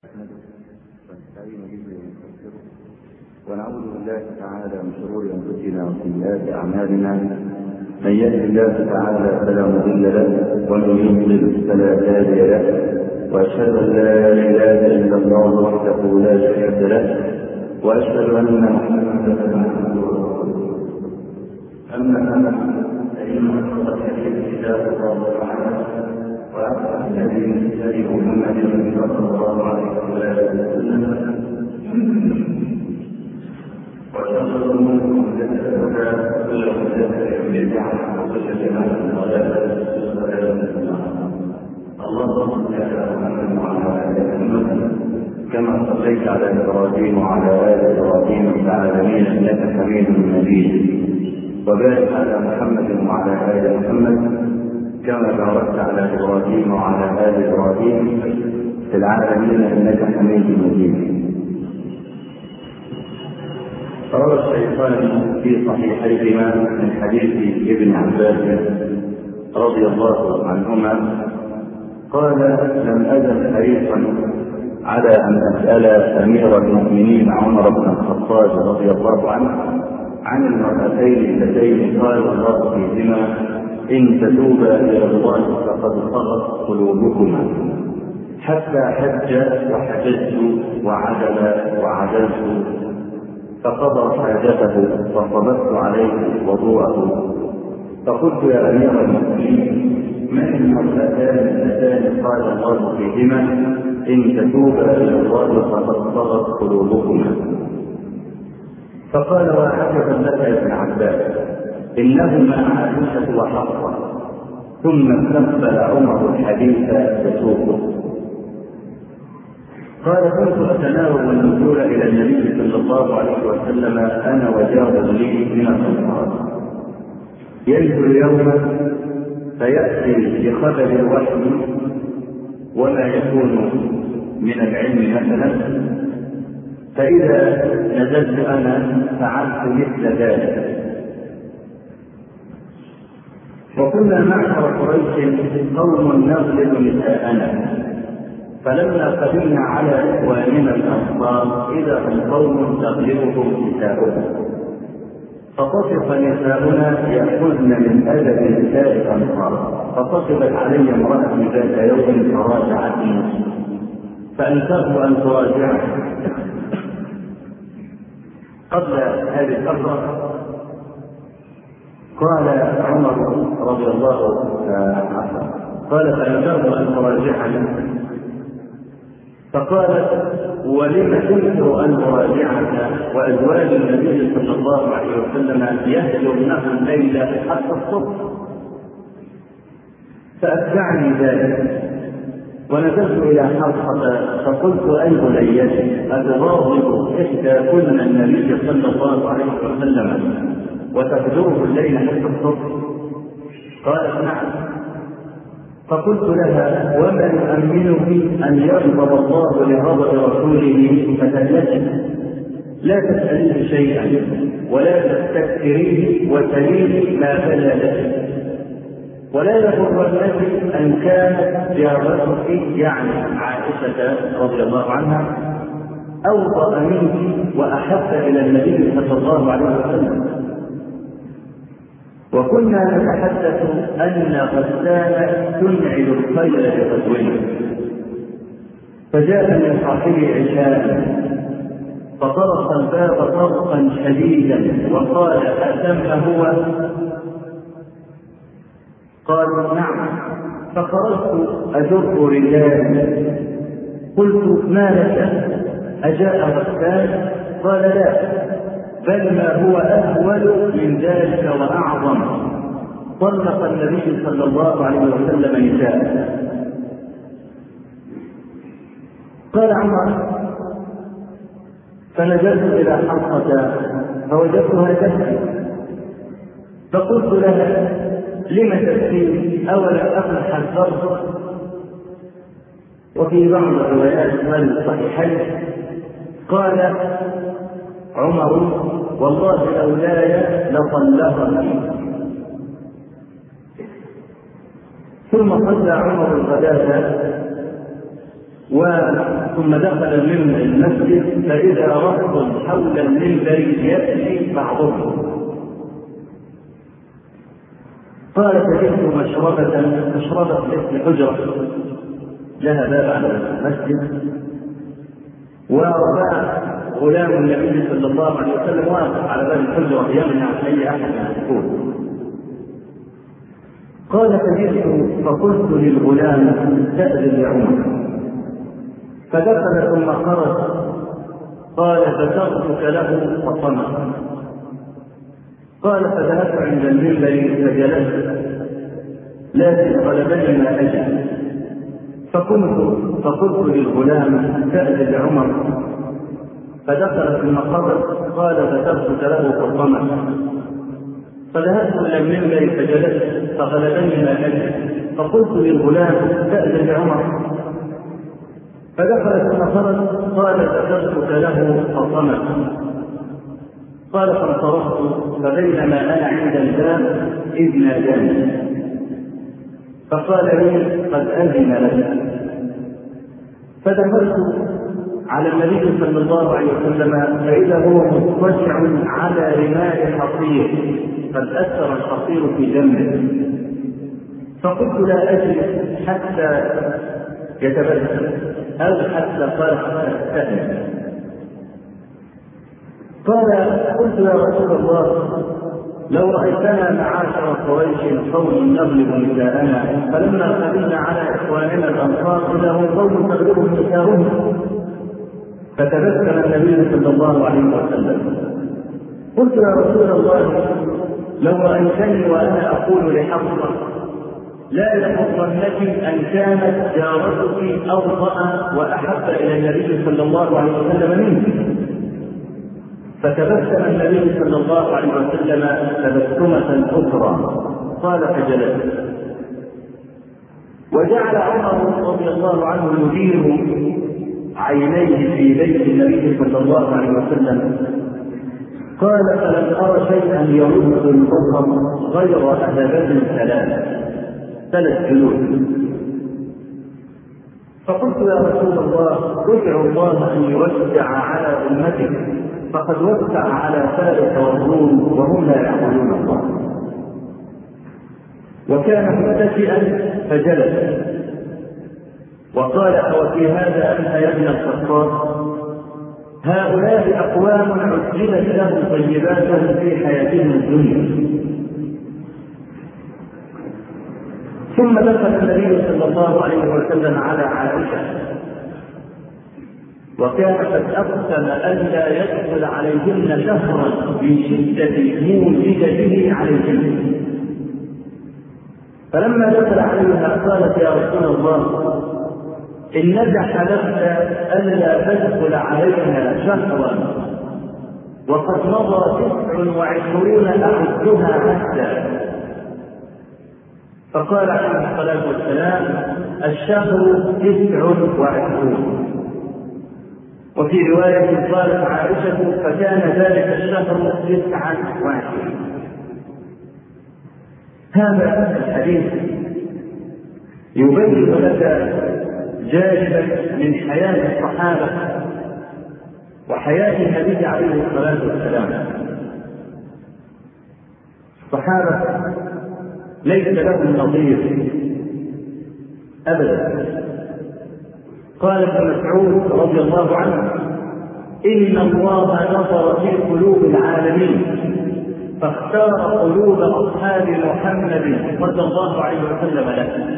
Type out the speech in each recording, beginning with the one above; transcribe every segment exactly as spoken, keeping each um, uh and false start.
ونعوذ بالله تعالى من شرور انفسنا وسيئات اعمالنا، من يهد الله تعالى فلا مضل له ومن يضلل فلا هادي له، واشهد ان لا اله الا الله وحده لا شريك له، واشهد ان محمدا عبده ورسوله. اما بعد فان اصدق الحديث كتاب الله تعالى، واحسن الهدي هدي محمد صلى الله عليه وسلم، وشر الامور محدثاتها وكل محدثه بدعه وكل بدعه ضلاله. اللهم صل على محمد وعلى ال محمد كما صليت على ابراهيم وعلى ال ابراهيم في العالمين انك حميد مجيد، وبارك على محمد وعلى ال محمد كما باركت على ابراهيم وعلى ال ابراهيم في العالمين انك حميد مجيد. روى الشيخان في صحيحيهما من حديث ابن عباس رضي الله عنهما قال: لم أزل حريصا على أن أسأل أمير المؤمنين عمر بن الخطاب رضي الله عنه عن المرأتين اللتين قال الله فيهما: إن تتوبا إلى الله فقد صغت قلوبكما، حتى حج وحججت وعدل وعدلت، فقضى حاجته وصببت عليه وضوءه. فقلت: يا امير المؤمنين، ما المرأتان اللتان قال الله فيهما: ان تتوبا الى الله فقد صغت قلوبكما؟ فقال: وعجبا لك يا ابن عباس، انهما عائشه وحفصه. ثم استقبل عمر الحديث يسوقه. قال: كنت اتناوب النزول الى النبي صلى الله عليه وسلم انا وجار لي من الانصار، ينزل يوما فياتي بخبر الوحي وما يكون من العلم مثلا، فاذا نزلت انا فعلت مثل ذلك. وكنا معشر قريش قوم نغلب نساءنا، فلما قدمنا على اخواننا الانصار اذا هم قوم تغلبهم نساؤهم، فطفق نساؤنا ياخذن من ادب نساء الانصار، فطفقت علي امراه ذات يوم فراجعتني، فانكرت ان تراجعني. قبل هذه الفتره قال عمر رضي الله عنه قال: فانكرت ان تراجعني، فقالت: ولم تنكر ان اراجعك وازواج النبي صلى الله عليه وسلم يهجرنه الليل حتى الصبح؟ فاتبعني ذلك، ونزلت الى حلقه فقلت: اي بنيتي، اتراغب احداكن النبي صلى الله عليه وسلم وتهجره الليل حتى الصبح؟ قالت: نعم. فقلت لها: وما يؤمنك ان يغضب الله لغضب رسوله فتهلكي؟ لا تسأليه شيئا ولا تستكثريه وتليه ما بدا لك، ولا يغرنك ان كانت جارتك يعني عائشه رضي الله عنها اوضأ منك واحب الى النبي صلى الله عليه وسلم. وكنا نتحدث أن غسان تنعل الخيل لغزونا، فجاء من صاحبي عشاء فطرق الباب طرقا شديدا وقال: أتم هو؟ قالوا: نعم. فخرجت أجر رجال، قلت: ما لك؟ أجاء غسان؟ قال: لا، بل ما هو أهول من ذلك وأعظم، طلق النبي صلى الله عليه وسلم نساءه. قال عمر: فنزلت إلى حلقة فوجدتها تبكي، فقلت لها: لم تبكي؟ أولا أكن حذرت؟ وفي بعض الروايات قال الصحيحين قال عمر: والله لولاي لطلقني. ثم صلى عمر الغداة ثم دخل من المسجد فإذا رهط حول المنبر يأتي بعضهم. قال فجئت مشربة مشربة مثل حجرة لها باب على المسجد، ورفع غلام النبي صلى الله عليه وسلم واقف على باب الحجرة يمنع أي أحد من الدخول. قال فجئت فقلت للغلام استأذن لعمر، فدخل ثم خرج. قال فتركت له فصمت. قال فذهبت عند المنبر فجلست، لكن غلبني ما أجد، فقمت فقلت للغلام استأذن لعمر، فدخل ثم خرج. قال فتركت له فصمت. فذهبت إلى المنبر فجلست فغلبني ما أجد، فقلت للغلام استأذن لعمر، فدخل ثم خرج. قال فكرتك له فصمت. قال فانصرفت، فبينما انا عند الباب اذ ناداني فقال لي قد اذن لك. فدخلت على النبي صلى الله عليه وسلم فاذا هو مضطجع على رمال حصير قد اثر الحصير في جنبه، فقلت لا اجلس حتى يتبسم أو حتى قال حتى استأذن. قال قلت يا رسول الله لو رأيتنا معاشر قريش قوم نغلب نساءنا، فلما قدمنا على إخواننا الأنصار إذا هم قوم تغلبهم نساؤهم. فتبسم النبي صلى الله عليه وسلم. قلت يا رسول الله لو رأيتني وأنا أقول لحفصة لا يغرنك أن كانت جارتك أوطأ وأحب إلى النبي صلى الله عليه وسلم منك. فتبسم النبي صلى الله عليه وسلم تبسمة أخرى. قال فجلست. وجعل عمر رضي الله عنه يدير عينيه في بيت النبي صلى الله عليه وسلم. قال فلم أرى شيئا يرد البصر غير أهبات ثلاث ثلاث جلود. فقلت يا رسول الله ادعو الله أن يوسع على أمتك فقد وسع على فارس والروم وهم لا يعبدون الله. وكان متكئا فجلس. وقال وفي هذا أنت يا ابن الخطاب هؤلاء أقوام عجلت لهم طيباتهم في حياتهم الدنيا. ثم دخل النبي صلى الله عليه وسلم على عائشة، وكان قد أقسم ألا يدخل عليهن شهرا من شدة مولدته عليهن. فلما دخل عليها قالت يا رسول الله إنك حلفت ألا تدخل علينا شهرا وقد مضى تسع وعشرون أعدها حتى. فقال عليه الصلاة والسلام الشهر تسع وعشرون. وفي رواية قالت عائشة فكان ذلك الشهر تسعا وعشرين. هذا الحديث يبين لك جانبا من حياة الصحابة وحياة النبي عليه الصلاة والسلام. الصحابة ليس لهم نظير أبدا. قال ابن مسعود رضي الله عنه إن الله نظر في قلوب العالمين فاختار قلوب أصحاب محمد صلى الله عليه وسلم له.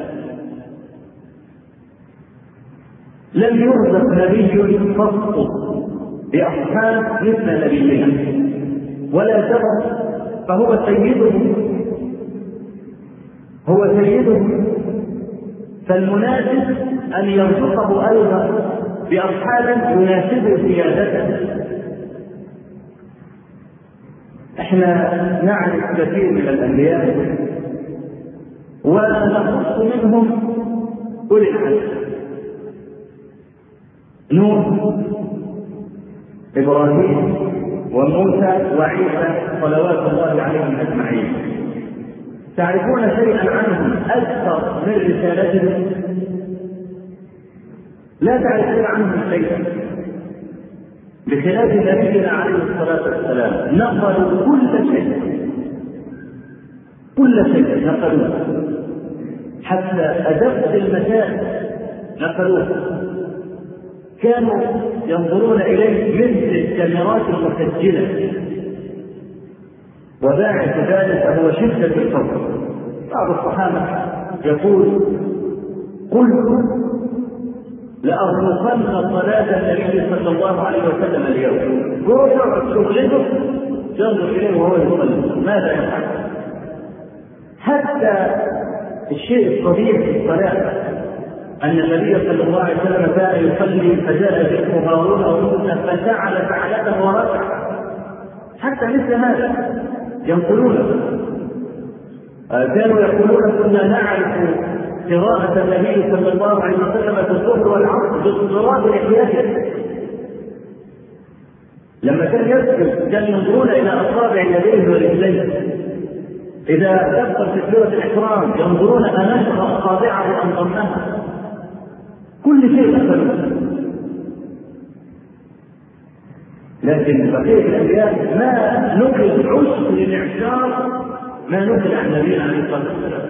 لم يرزق نبي قط بأصحاب مثل نبينا ولا سبب، فهو سيدهم هو سيدهم فالمناسب أن يرزقه أيضا بأصحاب يناسب سيادته. احنا نعرف كثير من الأنبياء ونخص منهم أولي العزم: نوح، إبراهيم، وموسى، وعيسى صلوات الله عليهم أجمعين. تعرفون شيئا عنهم أكثر من رسالتهم؟ لا تعرفون عنهم شيئا، بخلاف نبينا عليه الصلاة والسلام نقلوا كل شيء، كل شيء نقلوه، حتى أدق المسائل نقلوه. كانوا ينظرون إليه مثل الكاميرات المسجلة، وباعث ذلك هو شدة الفقر. بعض الصحابة يقول: قلت لأرمقن صلاة النبي صلى الله عليه وسلم اليوم. هو يقعد شغلته ينظر إليه وهو يصلي، ماذا يفعل؟ حتى الشيء الطبيعي في الصلاة أن النبي صلى الله عليه وسلم كان يصلي فجاء ذكر هارون أو موسى فجعل فعلته وركع، حتى مثل هذا ينقلونه. كانوا يقولون: كنا نعرف قراءة النبي صلى الله عليه وسلم في الظهر والعصر باضطراب لحيته. لما كان يسجد كان ينظرون إلى أصابع يديه ورجليه. إذا كبر في سورة الإحرام ينظرون أنشر أصابعه أم ضمها. كل شيء مثله. لكن بقية الأنبياء ما نقل عشر الإعشار ما نقل عن نبينا عليه الصلاة والسلام.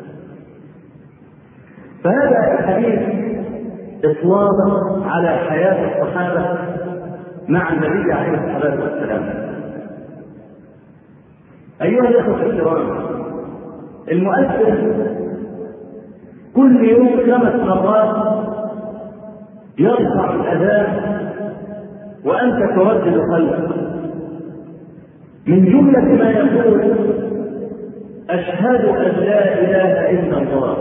فهذا الحديث إطلاق على حياة الصحابة مع النبي عليه الصلاة والسلام. أيها الأخوة الكرام، المؤذن كل يوم خمس مرات يرفع الأذان وأنت تردد قلبك. من جملة ما يقول: أشهد أن لا إله إلا الله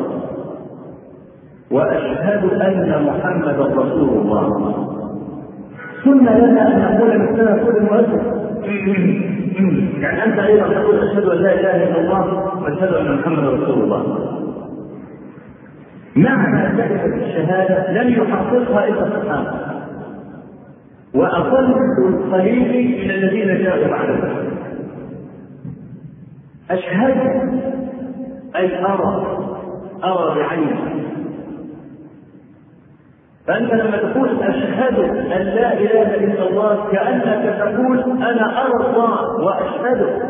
وأشهد أن محمدا رسول الله. سنة لنا أن نقول مثلنا كل مؤذن، يعني أنت أيضا تقول: أشهد أن لا إله إلا الله وأشهد أن محمدا رسول الله. معنى كلمة الشهادة لم يحققها إلا الصحابة، وأقل القليل من الذين جاءوا بعدهم. أشهد أي أرى، أرى بعيني. فأنت لما تقول أشهد أن لا إله إلا الله كأنك تقول أنا أرى الله وأشهده.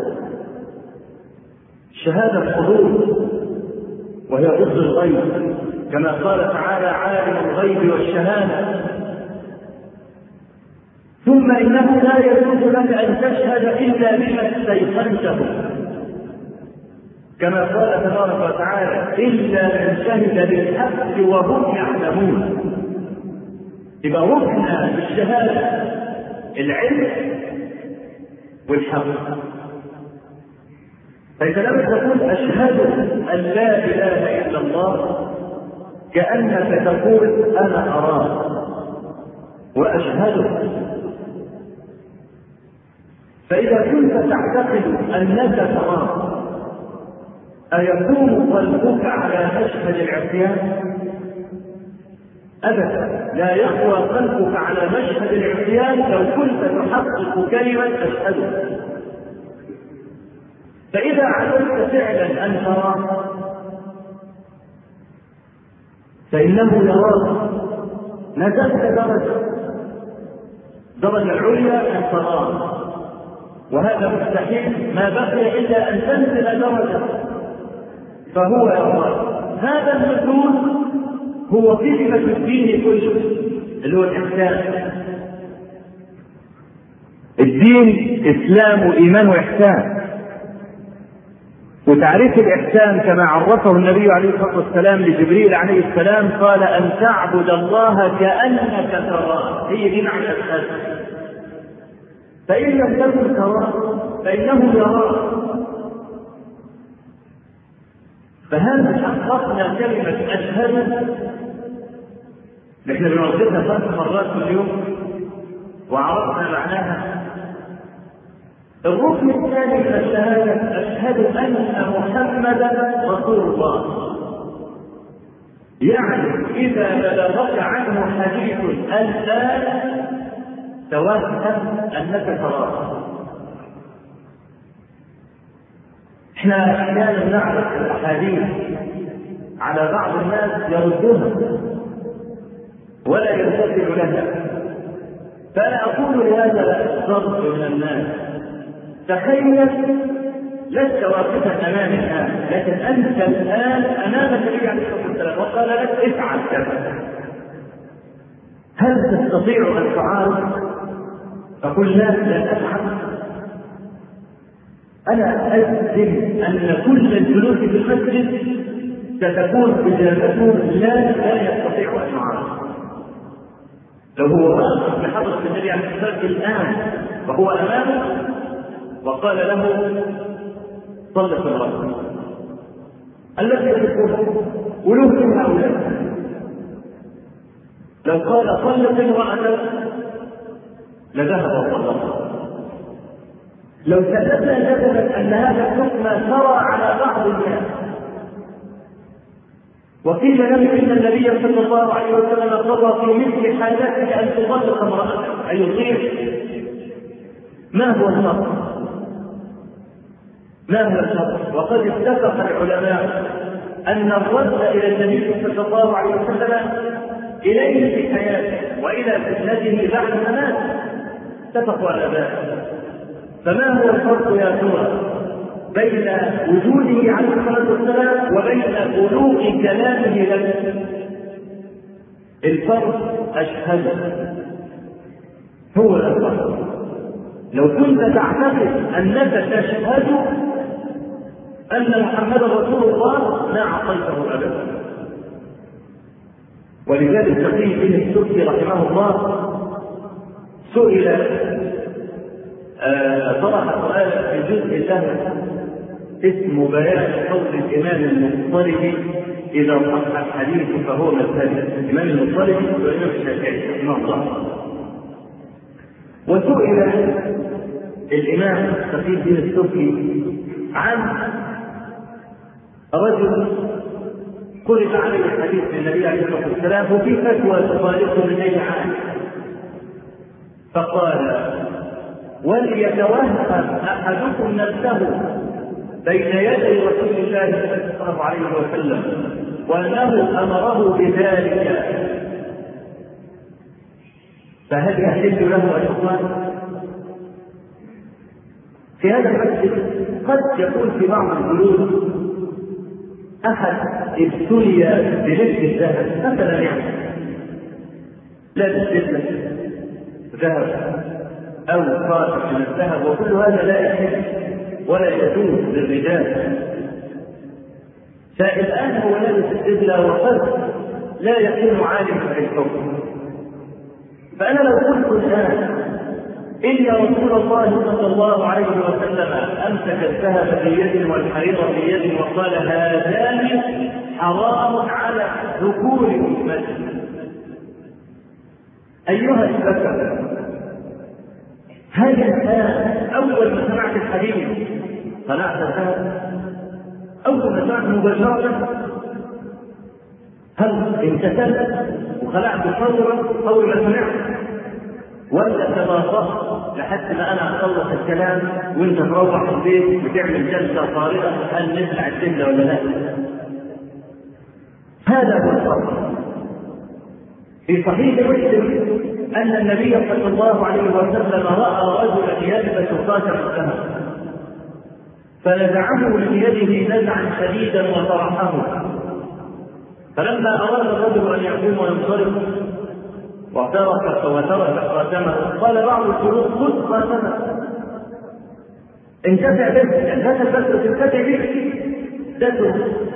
الشهادة حضور، وهي ضد الغيب، كما قال تعالى: عالم الغيب والشهادة. ثم إنه لا يجوز لك أن تشهد إلا بما استيقنته، كما قال تبارك وتعالى: إلا من شهد بالحق وهم يعلمون. يبقى ركن بالشهادة العلم والحق. فإذا لم تقول أشهد أن لا إله إلا الله كأنك تقول أنا أراه وأشهده. فإذا كنت تعتقد أنك تراه أيكون قلبك على مشهد العصيان؟ أبدا، لا يقوى قلبك على مشهد العصيان لو كنت تحقق كلمة أشهد. فإذا علمت فعلا أن تراه فإنه يراك، نزلت درجة درجة عليا أن تراه، وهذا مستحيل ما بقي إلا أن تنزل درجة فهو يراك. هذا النزول هو كلمة الدين كله، اللي هو الإحسان. الدين إسلام وإيمان وإحسان. وتعريف الإحسان كما عرفه النبي عليه الصلاة والسلام لجبريل عليه السلام قال: أن تعبد الله كأنك تراه. هي دي معنى الإحسان. فإن لم تكن تراه فإنه يراك. فهل حققنا كلمة أشهد؟ نحن بنرددها ثلاث مرات في اليوم وعرفنا معناها. الركن الثاني من الشهادة: أشهد أن محمدا رسول الله. يعني إذا بلغك عنه حديث الآن توهم أنك تراه. احنا احيانا نعرف الاحاديث على بعض الناس يردونها، ولا يرتفع لها. فأنا أقول لهذا الصرف من الناس: تخيل لست واقفا أمامي الآن، لكن أنت الآن أمام النبي عليه الصلاة والسلام وقال لك افعل كذا، هل تستطيع أن تعارض؟ أقول لا، لا أفعل. أنا أجزم أن كل الجلوس في المسجد ستكون إجابته لا لا يستطيع أن يعارض. لو هو واقف بحضرة النبي عليه الصلاة والسلام الآن وهو أمامه وقال له صلت المرأة التي يحبها ولو من هؤلاء، لو قال صلت المرأة لذهب وصلت. لو ثبتنا جدلا أن هذا الحكم ترى على بعض الناس وقيل له إن النبي صلى الله عليه وسلم قضى في مثل حالته أن تطلق امرأته أي يطير، ما هو الفرق؟ ما هو الفرق؟ وقد اتفق العلماء أن الرد إلى النبي صلى الله عليه وسلم إليه في حياته وإلى فتنته بعد مماته اتفقوا على ذلك. فما هو الفرق يا ترى بين وجوده عليه الصلاة والسلام وبين بلوغ كلامه لك؟ الفرق أشهد هو الفرق. لو كنت تعتقد أنك تشهد أن محمد رسول الله ما أعطيته أبدا. ولذلك تقي بن السبكي رحمه الله سئل طرح سؤال في جزء له اسم بيان قول الإمام المضطرب إذا صح الحديث فهو مذهبي. الإمام المضطرب والإمام الشافعي رحمه الله. وسئل الإمام تقي بن السبكي عن رجل قرئ عليه الحديث من النبي عليه الصلاة والسلام وفي فتوى تخالفه من عام، فقال: وليتوهم أحدكم نفسه بين يدي رسول الله صلى الله عليه وسلم وأنه أمره بذلك، فهل يحل له أن يقال؟ في هذا المسجد قد يكون في بعض الجلوس أحد ابتلي بنفس الذهب مثلا، يعني لا بالسلة ذهب أو قاطع من الذهب، وكل هذا لا يحل ولا يجوز للرجال. فالآن هو لابس السلة وقد لا يكون عالما في الحكم. فأنا لو قلت الآن إن رسول الله صلى الله عليه وسلم أمسك الذهب في يد والحرير في يد وقال: هذان حرام على ذكور أمتي، أيها البشر، هل الآن أول ما سمعت الحديث طلعت الذهب؟ أول ما سمعت مباشرة هل امتثلت وخلعت فورا أول ما سمعت، ولا تباطأت لحد ما أنا أخلص الكلام وأنت تروح البيت وتعمل جلسة طارئة هل نسمع السلة ولا لا؟ هذا هو الفرق. في صحيح مسلم أن النبي صلى الله عليه وسلم رأى رجلا يلبس خاتم الذهب فنزعه من يده نزعا شديدا وطرحه، فلما أراد الرجل أن يقوم وينصرف وترك وترك خاتمه قال بعض الشروط: خذ خاتمه انتفع به، لا تلبسه تنتفع به دته.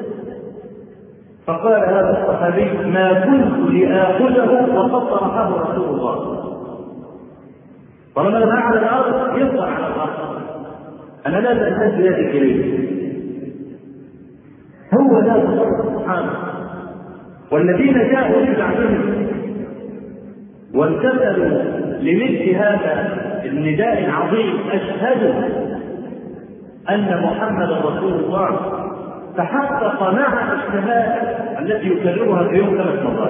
فقال هذا الصحابي: ما كنت لآخذه وقد طرحه رسول الله. طالما لما على الأرض يطلع على الأرض، أنا لا تنتهي بيدك إليه. هو لا تصرف سبحانه. والذين جاءوا من بعدهم وامتثلوا لمثل هذا النداء العظيم: أشهد أن محمد رسول الله، تحقق مع الشهادة التي يكررها في يوم ثلاث مرات.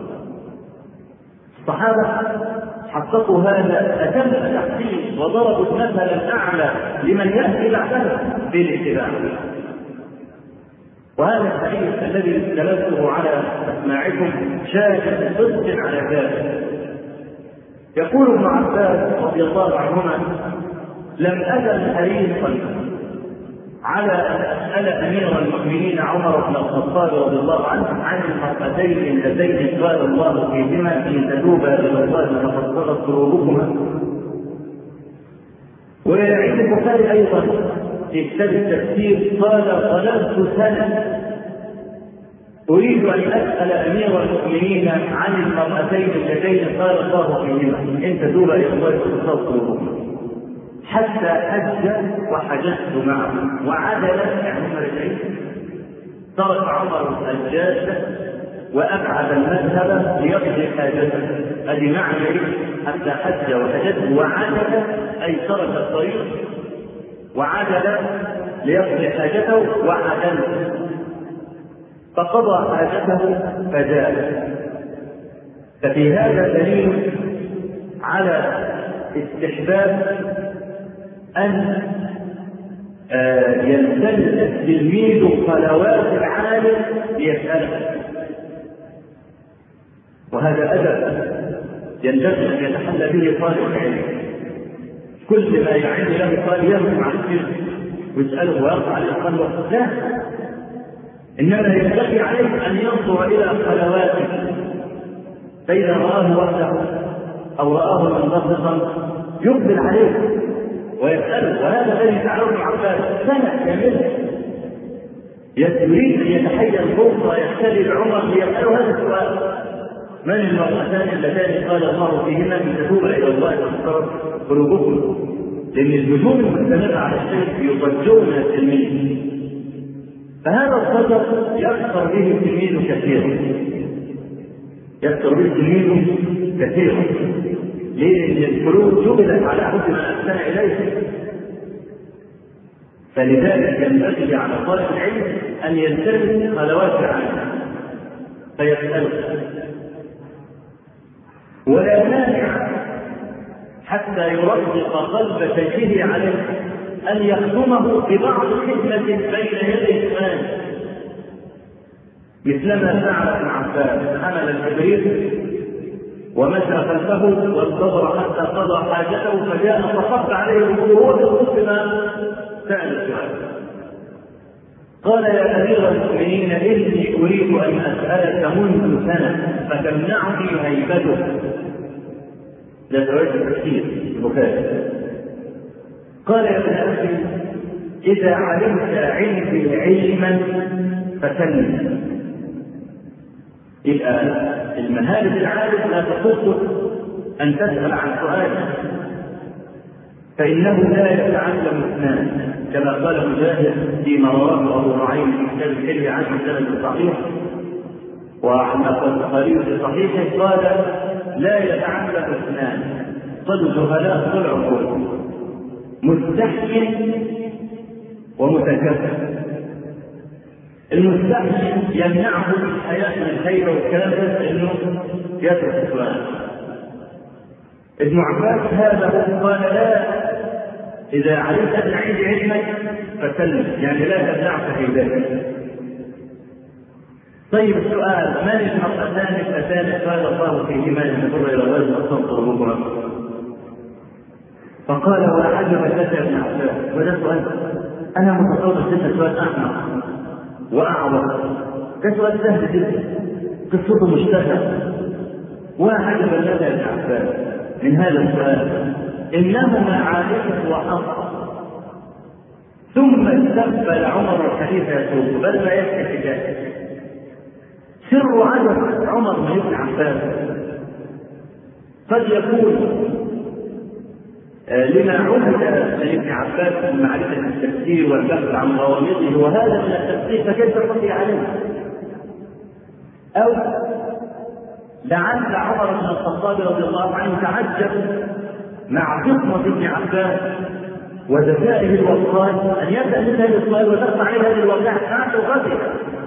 الصحابة حققوا هذا أتم تحقيق وضربوا المثل الأعلى لمن يأتي بعدهم بالاتباع. وهذا الحديث الذي تلفته على أسماعكم شاهد صدق على ذلك. يقول ابن عباس رضي الله عنهما: لم أزل حريصا على أن أسأل أمير المؤمنين عمر بن الخطاب رضي الله عنه عن المرأتين اللتين قال الله فيهما: إن تتوبا إلى الله فقد صغت قلوبكما. ويعيد البخاري أيضا في كتاب التفسير قال: ظللت سنة أريد أن أسأل أمير المؤمنين عن المرأتين اللتين قال الله فيهما: إن تتوبا إلى الله فقد صغت قلوبكما، حتى حج وحججت معه وعدل يعني مرتين. ترك عمر الجاده وابعد المذهب ليقضي حاجته. هذه معنى حتى حج وحججت وعدل، اي ترك الطريق وعدل ليقضي حاجته وعدل، فقضى حاجته فجاء. ففي هذا دليل على استحباب أن يلتمس التلميذ خلوات العالم ليسأله، وهذا أدب ينبغي أن يتحلى به طالب العلم. كل ما يعين له قال يرجع عن الشيخ ويسأله ويرفع عليه الخلوة، لا، إنما ينبغي عليه أن ينظر إلى خلواته، فإذا رآه وحده أو رآه منغصصا يقبل عليه ويسأله. وهذا الذي فعله ابن عباس سنة كاملة يريد أن يتحيز الفرصة ويختلي بعمر ليسأله هذا السؤال: من المرأتان اللتان قال الله فيهما إن تتوبا إلى الله فقد قلوبكم؟ لأن الهجوم المستمر على الشيء يضجون التلميذ، فهذا الصدر يكثر به التلميذ كثيرا، يكثر به التلميذ كثيرا. لأن القلوب جبلت على حب ما أحسن إليه، فلذلك ينبغي على طالب العلم أن يلتمس خلوات العالم فيسأله. ولا مانع حتى يرقق قلب شيخه عليه أن يخدمه ببعض خدمة بين يدي الإمام، مثلما فعل ابن عباس: حمل الكبريت ومشى خلفه وانتظر حتى قضى حاجته فجاء فصب عليه الوضوء بما فعل السؤال. قال: يا أمير المؤمنين إني أريد أن أسألك منذ سنة فتمنعني هيبتك. لا تريد التفسير البخاري. قال: يا ابن أخي إذا علمت عندي علما فسلم. الآن المهارة العالم لا تخصك أن تسأل عن سؤال، فإنه لا يتعلم اثنان، كما قال مجاهد فيما رواه أبو نعيم في كتاب الحلي عن سند صحيح، وعن البخاري في صحيحه قال: لا يتعلم اثنان، قد جهلاء طول عقول، مستحي ومتكبر. المستحي يمنعه الحياء من الخير والكلام ده انه يترك السؤال. ابن عباس هذا قال: لا، اذا علمت ان عندي علمك فسلم، يعني لا تمنعك هيبتك. طيب السؤال: من المرأتان اللتان قال الله فيهما ان تتوبا الى الله فقد قلوبكما؟ فقال: وعجب لك يا ابن عباس. وده سؤال انا متصور ان سؤال احمق واعظم، ده سؤال سهل جدا، قصته مشتهره. وعجب لك يا ابن عباس من هذا السؤال، انهما عائشه وحفصه. ثم استقبل عمر الحديث يسوق بل ما يحكي الحكايه. سر عجب عمر بن ابن عباس قد يكون لما عهد لابن عباس من معرفة التفسير والبحث عن غوامضه وهذا من التفسير، فكيف تقضي عليه؟ أو لعل عمر بن الخطاب رضي الله عنه تعجب مع فطنة ابن عباس وذكائه الوصال أن يبدأ مثل هذا السؤال وتقطع عليه هذه الواقعة فعنده غزة.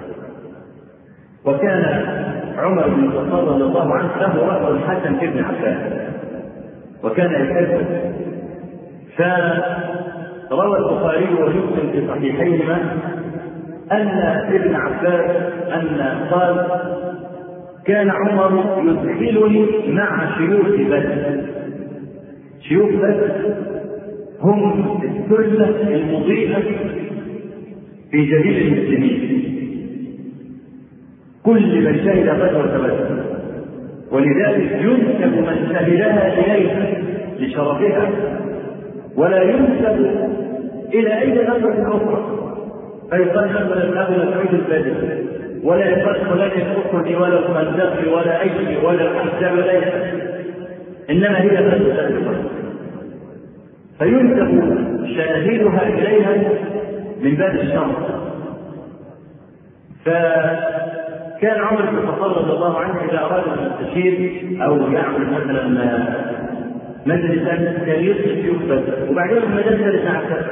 وكان عمر بن الخطاب رضي الله عنه له رأي حسن في ابن عباس وكان يحبه، فروى البخاري ومسلم في صحيحيهما أن ابن عباس أن قال كان عمر يدخلني مع شيوخ بدر. شيوخ بدر هم السلة المضيئة في جميع المسلمين، كل من شهد غزوة بدر، ولذلك ينسب من شهدها إليها لشرفها، ولا ينسب إلى أي غزوة أخرى، فيقال مثلا أبو مسعود البدري، ولا يقال فلان الأخرى ولا الخندق ولا أي شيء ولا الأحزاب ولا شيء، إنما هي غزوة بدر، فينسب شاهدها إليها من باب الشرف. فكان عمر بن الخطاب رضي الله عنه إذا أراد أن يستشير أو يعمل مثلا مجلسا كان يصل شيوخ بدر، وبعدين لما دخل ساعة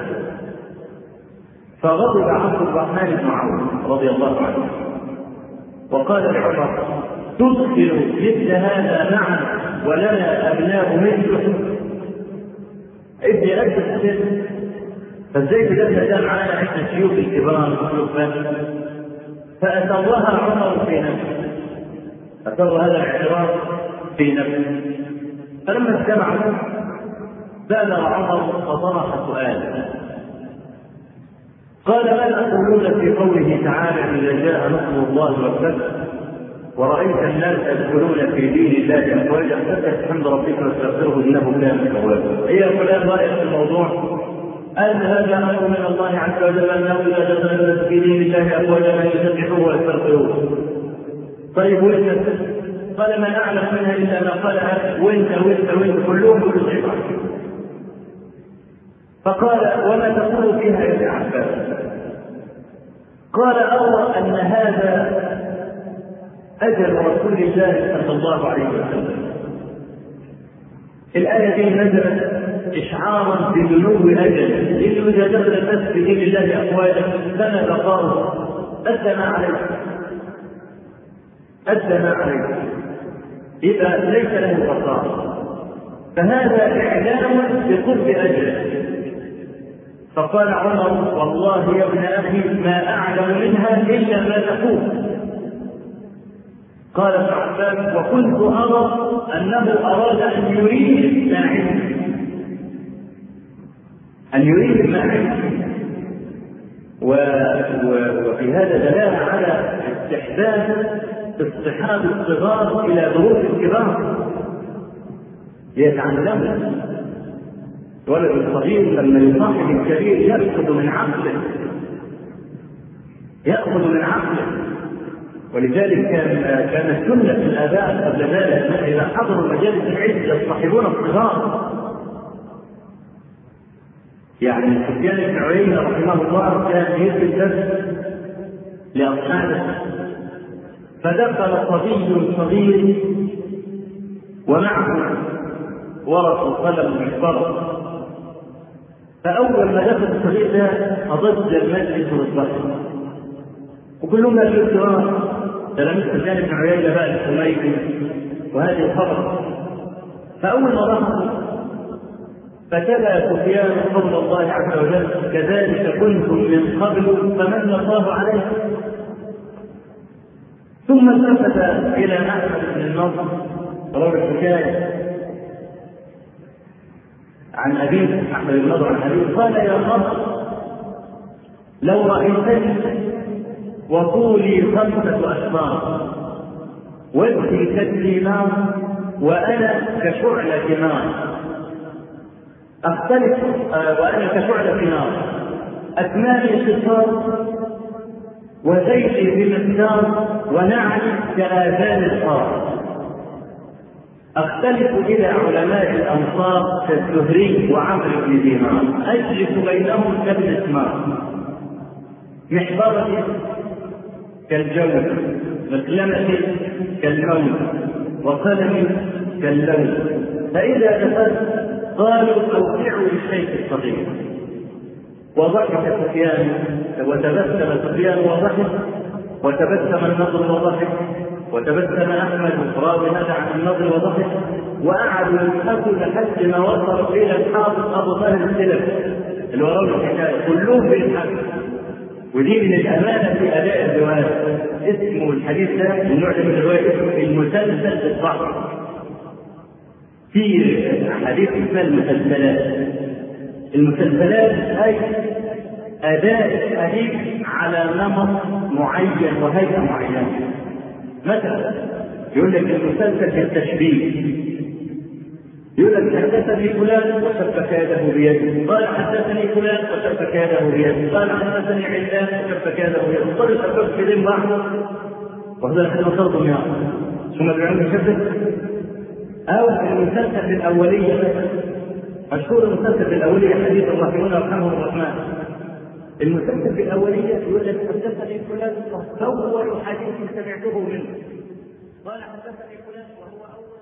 فغضب عبد الرحمن بن عوف رضي الله عنه وقال لعمر تدخل مثل هذا معنا ولنا أبناء مثله، ابني أجل السن، فازاي تدخل ده معنا عند الشيوخ الكبار والشيوخ؟ فأسرها عمر في نفسه، أسر هذا الاعتراف في نفسه. فلما اجتمعوا بادر عمر فطرح سؤالا، قال ما تقولون في قوله تعالى إذا جاء نصر الله والفتح ورأيت الناس يدخلون في دين الله أفواجا فسبح بحمد ربك واستغفره إنه كان توابا. إيه يا فلان رأيك في الموضوع؟ قال هذا أمر من الله عز وجل أنه إذا دخل الناس في دين الله أفواجا يسبحوه ويستغفروه. طيب وانت؟ قال ما أعلم منها إلا ما قالها وانت وانت وانت كلهم كل شيء. فقال وما تقول فيها يا ابن عباس؟ قال أرى أن هذا أجل رسول الله صلى الله عليه وسلم. الآية دي نزلت إشعارا بدنو أجل، إنه إذا دخل الناس في دين الله أفواجا فما بقاه أدنى عليه أدنى عليه إذا ليس له بقاء، فهذا إعلام بقرب أجله. فقال عمر والله يا ابن أخي ما أعلم منها إلا ما تقول. قال ابن عباس وكنت أرى أنه أراد أن يريد ما عنده، أن يريد ما عنده، وفي هذا دلالة على استحباب اصطحاب الصغار إلى دروس الكبار يتعلمون. ولد الصغير لما يصاحب الكبير يأخذ من عقله يأخذ من عقله ولذلك كان كان سنة الآباء قبل ذلك إذا حضروا مجالس العلم يصطحبون الصغار. يعني سفيان بن عيينة رحمه الله كان يدي الدرس لأصحابه، فدخل صبي صغير ومعه ورق وقلم ومحبر، فأول ما دخل الصغير ده أضج المجلس والضحك، وكلهم قالوا الكرام تلاميذ سفيان بن عيينة بقى الحميدي وهذه الخبر. فأول ما ضحكوا فتلا سفيان قول الله عز وجل كذلك كنتم من قبل فمن الله عليكم. ثم التفت إلى أحمد بن النضر روى الحكاية عن أبيه أحمد بن النضر عن أبيه قال يا نضر لو رأيتني وطولي خمسة أشمار وجهي كالدي نار وأنا كشعلة نار أختلف آه وأنا كشعلة نار أكمامي قصار وزيتي بمقدار ونعلي كآذان الحار. أختلف إلى علماء الأمصار كالزهري وعمرو بن دينار أجلس بينهم كابن اسمار. محبرتي كالجو مقلمتي كالموت وقلمي كاللون، فإذا دخلت قالوا أوسعوا للشيخ الصغير. وضحك سفيان وتبسم سفيان وضحك وتبسم النضر وضحك وتبسم أحمد راوي هذا عن النضر وضحك، وقعدوا يضحكوا لحد ما وصلوا إلى الحافظ أبو طاهر السلفي اللي وراه الحكاية كلهم بيضحكوا. ودي من الأمانة في أداء الرواية. اسمه الحديث ده النوع ده من الرواية اسمه المسلسل بالضبط. في حديث اسمه المسلسلات. المسلسلات أي أداء الحديث على نمط معين وهيئة معينة. مثلا يقول لك المسلسل بالتشبيه، يقول لك حدثني فلان وشبك يده بيده، قال حدثني فلان وشبك يده بيده، قال حدثني علان وشبك يده بيده، قال شبك في ذنب بعض وهذا الحين صوتهم يا ثم بيعمل يشبك. أو المسلسل الأولية مثلا، مشهور المسلسل الأولية حديث الراحمون يرحمهم الرحمن. المسلسل الأولية يقول لك حدثني فلان أول حديث سمعته منه، قال حدثني فلان وهو أول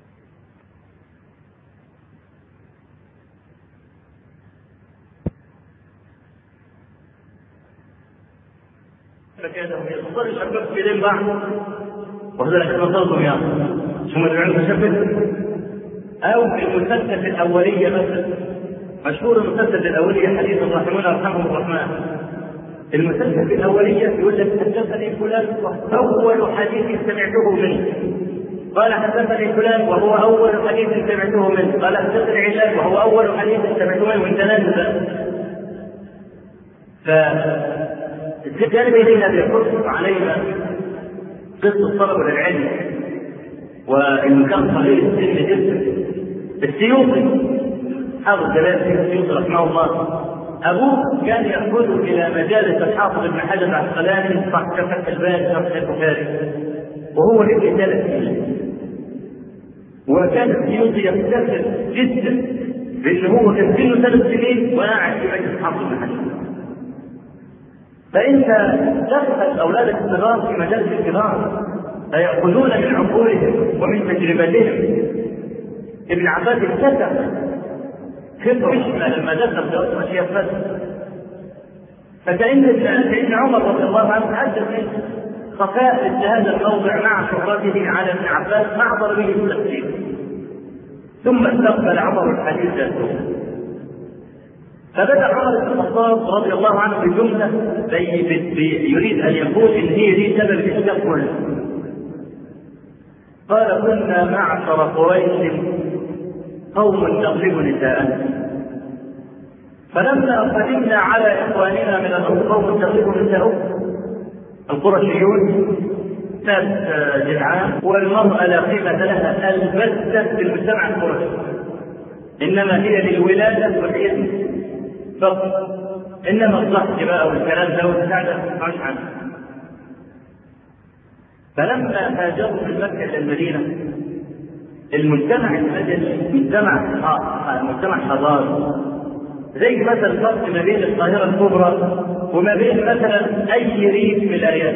فكانوا يصدر يشبك في ذنب بعض وهذا الحين صوتهم يا ثم بيعمل يشبك. أو المسلسل الأولية مثلا، مشهور المسلسل الأولية حديث الراحمون يرحمهم الرحمن. المسلسل الأولية يقول لك حدثني فلان أول حديث سمعته منه، قال حدثني فلان وهو أول حديث سمعته منه، قال حدثني علان وهو أول حديث سمعته منه، وانت نازل. فالجانب إلينا بيقص علينا قصة طلب العلم، وإن كان صغير السن جدا. السيوطي حافظ جلال السيوطي رحمه الله، أبوه كان يأخذه إلى مجالس الحافظ ابن حجر العسقلاني صح كفتح الباري شرح البخاري وهو ابن ثلاث سنين. وكان السيوطي يفتخر جدا بأنه هو كان سنه ثلاث سنين وقاعد في مجلس الحافظ ابن حجر. فأنت تدخل أولادك الصغار في مجالس الكبار فيأخذون من عقولهم ومن تجربتهم. ابن عباس اكتسب خبرة لما دخل في أصل أشياء فتح. فكأن سيدنا عمر رضي الله عنه حدث خفاء هذا الموضع مع شهرته على ابن عباس مع ضربه التفسير. ثم استقبل عمر الحديث ذاته، فبدأ عمر بن الخطاب رضي الله عنه بجملة يريد أن يقول إن هي دي سبب الإسلام كله. قال كنا معشر قريش قوم نغلب نساءنا، فلما قدمنا على إخواننا من الأرض قوم نغلب نساءهم القرشيون ناس جدعان، والمرأة لا قيمة لها البتة في المجتمع القرشي، إنما هي للولادة والحيض فقط، إنما الضحك بقى والكلام ده والسعادة مش عنه. فلما هاجروا من مكة إلى المدينة المجتمع المدني مجتمع مجتمع حضاري، زي مثلا الفرق ما بين القاهرة الكبرى وما بين مثلا أي ريف من الأرياف.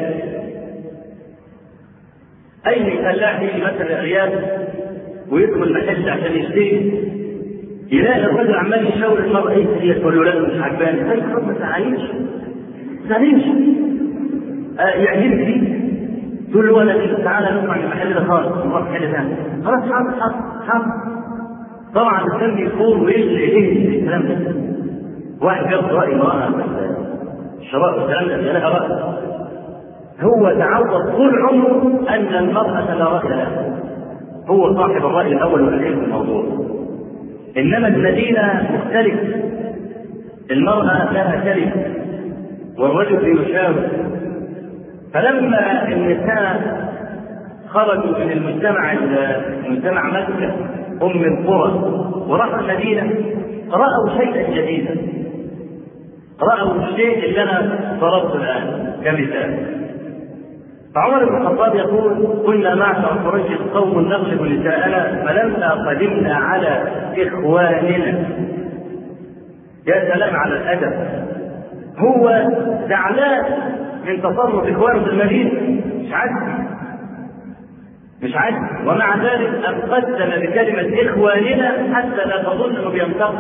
أي فلاح يجي مثلا الأرياف ويدخل محل عشان يشتري يلاقي الرجل عمال يشاور المرأة ايه هي تقول له لا مش عجباني، هاي خلاص ما تعيش تعيش آه يعجبك دي تقول له ولا تعالى نطلع من المحل ده خالص نروح محل ثاني خلاص حاضر حاضر حاضر. طبعا الانسان بيقول ويجري ايه الكلام ده. واحد ياخد رأي امرأة الشراء والكلام ده لها رأي، هو تعود طول عمره ان المرأة لا رأي لها، هو صاحب الرأي الاول والاخير في الموضوع. إنما المدينة مختلف، المرأة لها كلمة والرجل يشاور. فلما النساء خرجوا من المجتمع المجتمع مكة أم القرى وراحوا المدينة رأوا شيئا جديدا، رأوا الشيء اللي أنا ضربته الآن كمثال. فعمر بن الخطاب يقول كنا معشر قريش قوم نغلب نساءنا، فلما قدمنا على إخواننا. يا سلام على الأدب، هو زعلان من تصرف إخوانه في المدينة مش عاجبه مش عاجبه ومع ذلك أن قدم بكلمة إخواننا حتى لا تظن أنه بينتقد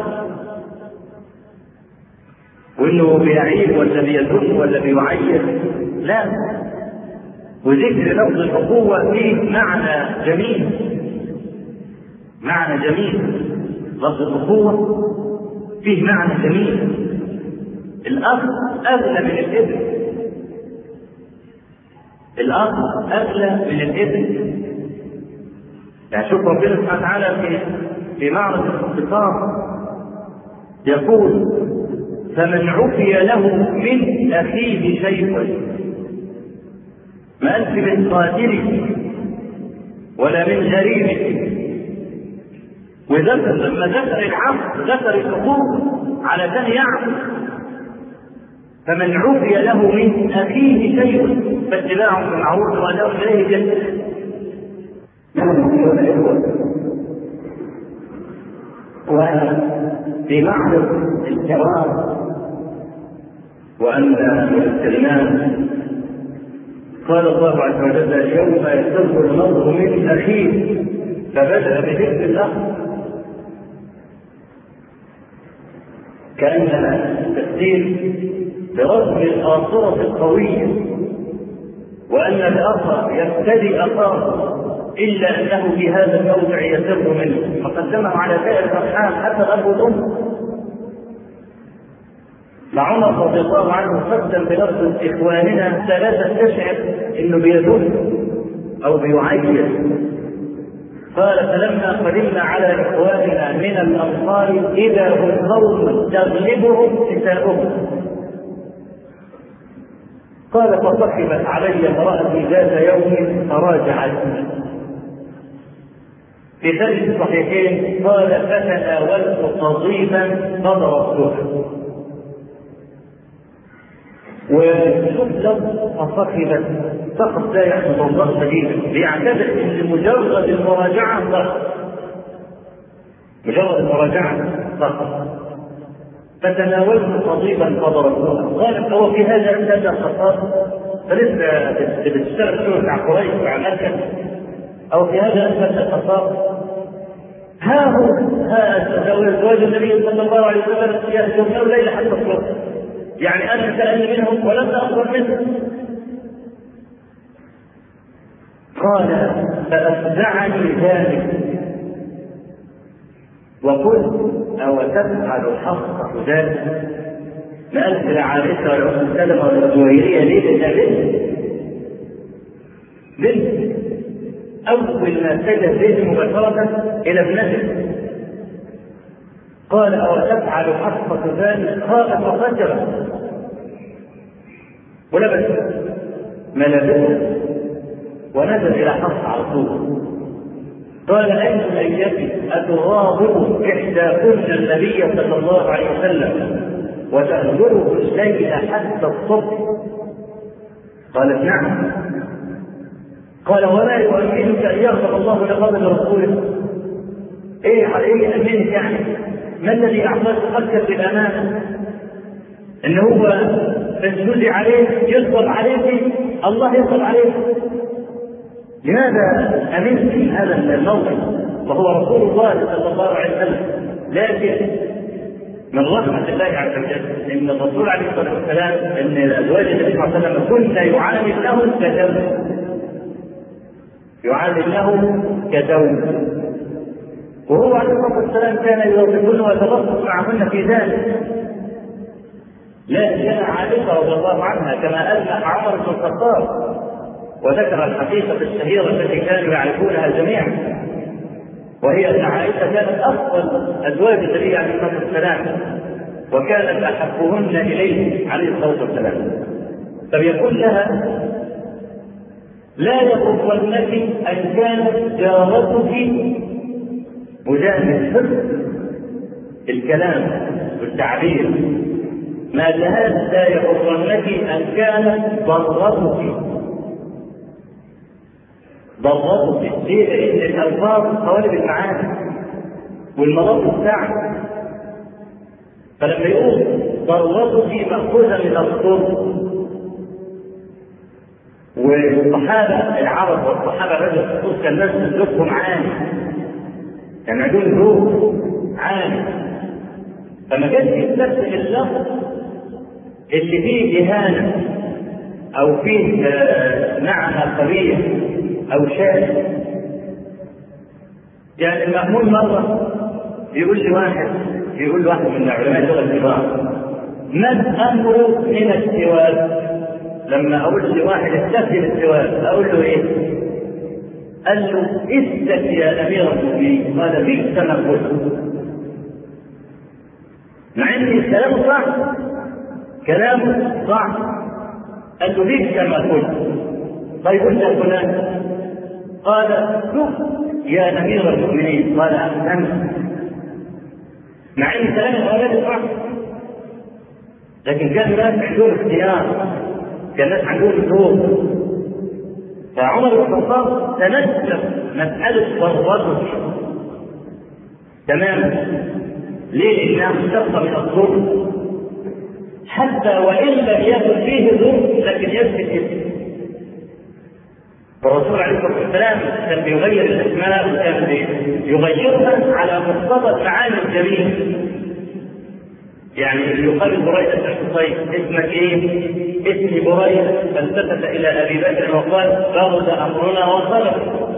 وأنه بيعيب ولا بيذم ولا بيعير، لا. وذكر لفظ الأخوة فيه معنى جميل، معنى جميل. لفظ الأخوة فيه معنى جميل. الأخ أغلى من الابن، الأخ أغلى من الابن. يعني شوف ربنا سبحانه وتعالى في في معرض الاختصاص يقول: فمن عفي له من أخيه شيء، ما قالش من قاتله ولا من غريبه. وذكر لما ذكر العفو ذكر الحقوق علشان يعفو. فمن عفي له من أخيه شيء فاتباع بالمعروف وأداء إليه جنة. وفي معرض الجواب وأن الكلمات قال الله عز وجل: اليوم يفر المرء من أخيه، فبدأ بذكر الأخ كأن التفسير برغم الآثرة القوية وأن الأخ يفتدي أخاه إلا أنه في هذا الموضع يسر منه، فقدمه على سائر الأرحام حتى الأب والأم. فعمر رضي الله عنه قدم بلفظ إخواننا ثلاثة تشعر إنه بيدل أو بيعيد. قال: فلما قدمنا على إخواننا من الأنصار إذا هم قوم تغلبهم نساؤهم. قال: فصحبت علي امرأتي ذات يوم فراجعتني. في ثالث الصحيحين قال: فتناولت قضيبا فضربتها. وشوف لو فصحبت فقط لا يحدث الله شديدا، بيعتبر ان مجرد المراجعه فقط، مجرد المراجعه فقط. فتناولت قضيبا فضربتها. قال: هو في هذا ابتدى الخطاب فلسه بتشتغل شغل مع قريش مع مكه، او في هذا ابتدى الخطاب. ها هو ها زواج النبي صلى الله عليه وسلم يهجرون ليله حتى الصبح، يعني انا سالني منهم ولم اخبر منهم. قال: فافزعني ذلك وقلت: او تفعل حق ذلك؟ ما قالت لعائشه ولا ام سلمه ولا الزبيريه ليه؟ ده بنت بنت اول ما سجد زيد مباشره الى ابنته. قال: او تفعل حق ذلك؟ خافت وفجرت ولبس ملابسه ونزل الى حفص على طول. قال: اين ايتي اتغاضب احداكن النبي صلى الله عليه وسلم وتهجره الليل حتى الصبح؟ قالت: نعم. قال: ولا يؤمنك ان يغفر الله لغضب رسوله؟ ايه ايه يؤمنك يعني؟ ما الذي اعطاك قدك بالامان؟ ان هو تسجدي عليه يغضب عليك، الله يغضب عليك. لماذا امنت في هذا الموقف وهو رسول الله صلى الله عليه وسلم؟ لكن من رحمه الله عز وجل ان الرسول عليه الصلاه والسلام ان الازواج النبي صلى الله عليه وسلم كنا يعامل له كزوج، يعامل له كزوج، وهو عليه الصلاه والسلام كان يوظفهن ويتبسط معهن في ذلك. لا كان عائشه رضي الله عنها كما ألمح عمر بن الخطاب وذكر الحقيقه الشهيره التي كانوا يعرفونها جميعا، وهي ان عائشه كانت افضل ازواج النبي عليه الصلاه والسلام وكانت احبهن اليه عليه الصلاه والسلام. فبيقول لها: لا يغرنك ان كانت جارتك مجاهد حسن الكلام والتعبير، ما جهاز لا يغرنك ان كانت ضرتك ضرتك ليه؟ لان الالفاظ قوالب المعاني والمواقف بتاعتك. فلما يقول ضرتك ماخوذه من الضر، والصحابه العرب والصحابه الرجل الخصوص كان الناس ذوقهم عالي، كان عندهم ذوق عالي، فما كانش يستخدم اللفظ اللي فيه اهانه او فيه معنى قبيح او شاذ. يعني المأمون مره يقول لي واحد يقول لواحد من علماء اللغه الكبار: ما الامر من السواك؟ لما اقول لواحد استخدم السواك اقول له ايه؟ قال له اسكت يا امير المؤمنين. قال بئس ما قلت. مع ان كلامه صح، كلامه صح. قال له بئس ما قلت. طيب قلت يا فلان؟ قال شوف يا امير المؤمنين. قال احسنت. مع ان كلامه غير صح، لكن كان الناس عندهم اختيار، كان الناس عندهم ذوق. فعمر بن الخطاب تنسب مسألة ضرورته تماما. ليه؟ لأنها مشتقة من الظلم، حتى وإن لم يكن فيه ظلم لكن يثبت اسمه. الرسول عليه الصلاة والسلام كان بيغير الأسماء وكان يغيرها على مقتضى المعاني الجميلة. يعني يقال بريدة بن الحصين اسمك ايه؟ اسمي بريدة. فالتفت الى ابي بكر وقال برد امرنا وصلت.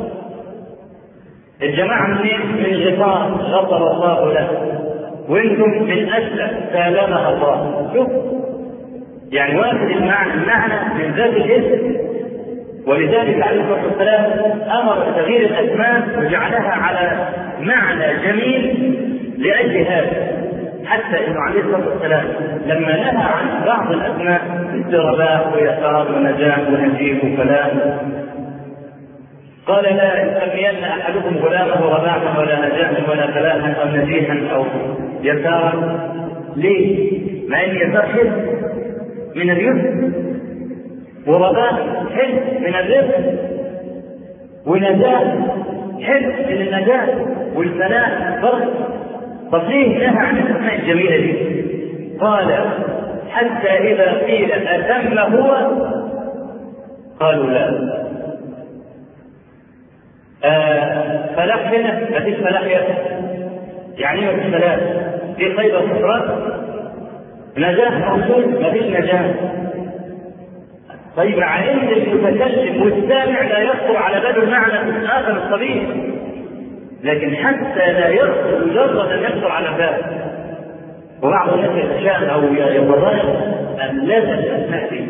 الجماعة منين؟ من غفار غفر الله له، وانتم من اسلم سالمها الله. شوف يعني واخذ المعنى المعنى من ذات الاسم. ولذلك عليه الصلاة والسلام امر بتغيير الاسماء وجعلها على معنى جميل لاجل هذا. حتى انه عليه الصلاه والسلام لما نهى عن بعض الاسماء مثل رباح ويسار ونجاح ونجيب وفلان، قال لا يسمين احدكم غلامه رباحا ولا نجاحا ولا فلاحا او نجيحا او يسارا. ليه؟ مع ان يسار حزب من اليسر، ورباح حزب من الرزق، ونجاح حزب من النجاح، والفلاح فرق. طب ليه نهى عن الاسماء الجميله دي؟ قال حتى اذا قيل اتم هو قالوا لا. آه فلاح هنا مفيش فلاح يا يعني ايه مفيش فلاح؟ في خيبه خسران. نجاح موجود مفيش نجاح. طيب مع ان المتكلم والسامع لا يخطر على باله المعنى الاخر الطبيعي، لكن حتى لا يخطر مجرد ان يخطر على باله. وبعض الناس يتشاءم او يتضايق ان لازم الاسماء دي.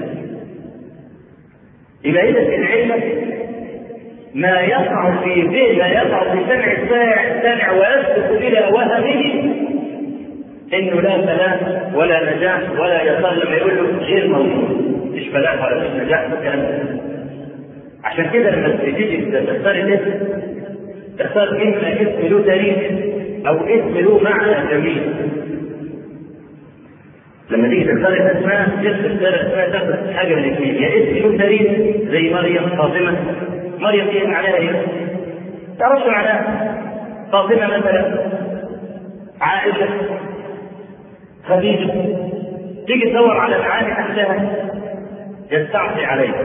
يبقى اذا العلم ما يقع في ذهن ما يقع في سمع السامع ويسبق الى وهمه انه لا فلاح ولا نجاح ولا يسار، لما يقول له غير موجود مش فلاح ولا مش نجاح والكلام ده. عشان كده لما تيجي تختار الاسم تختار اما اسم له تاريخ او اسم له معنى جميل. لما تيجي تختار الاسماء تختار الاسماء تاخذ حاجه من الاثنين، يا اسم له تاريخ زي مريم فاطمه. مريم ايه معناها ايه؟ تعرفوا معناها؟ فاطمه مثلا، عائشه، خديجه. تيجي تدور على معاني اهلها يستعصي عليها.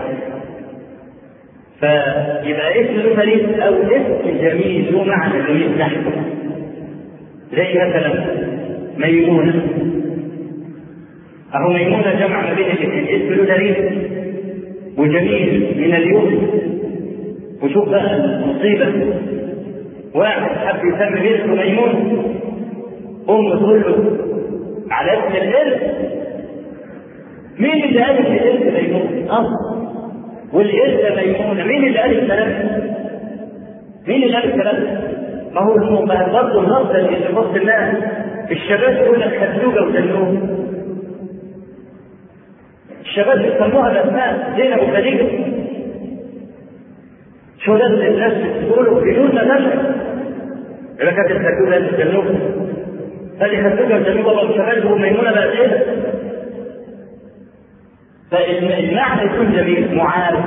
فيبقى اسم له تاريخ او اسم جميل له معنى جميل تحته. زي مثلا ميمونه. اهو ميمونه جمع ما بين الاثنين، اسم له تاريخ وجميل من اليوم. وشوف بقى المصيبه، واحد حب يسمي بنته ميمون، ام تقول له على اسم الارث. مين اللي قال ان الارث ميمون اصلا؟ والارث ميمونه، مين اللي قال الكلام؟ مين اللي قال الكلام؟ ما هو برضه النص اللي في وسط الناس الشباب يقول لك خدوجه وزنوه. الشباب بيسموها الاسماء زينب وخديجه. شو لازم الناس تقولوا بدون تدخل؟ اذا كانت الخدوجه لازم تزنوه، هذه خدوجه وزنوه والله الشباب هو ميمونه بقى ايه؟ فالمعنى يكون جميل معارف،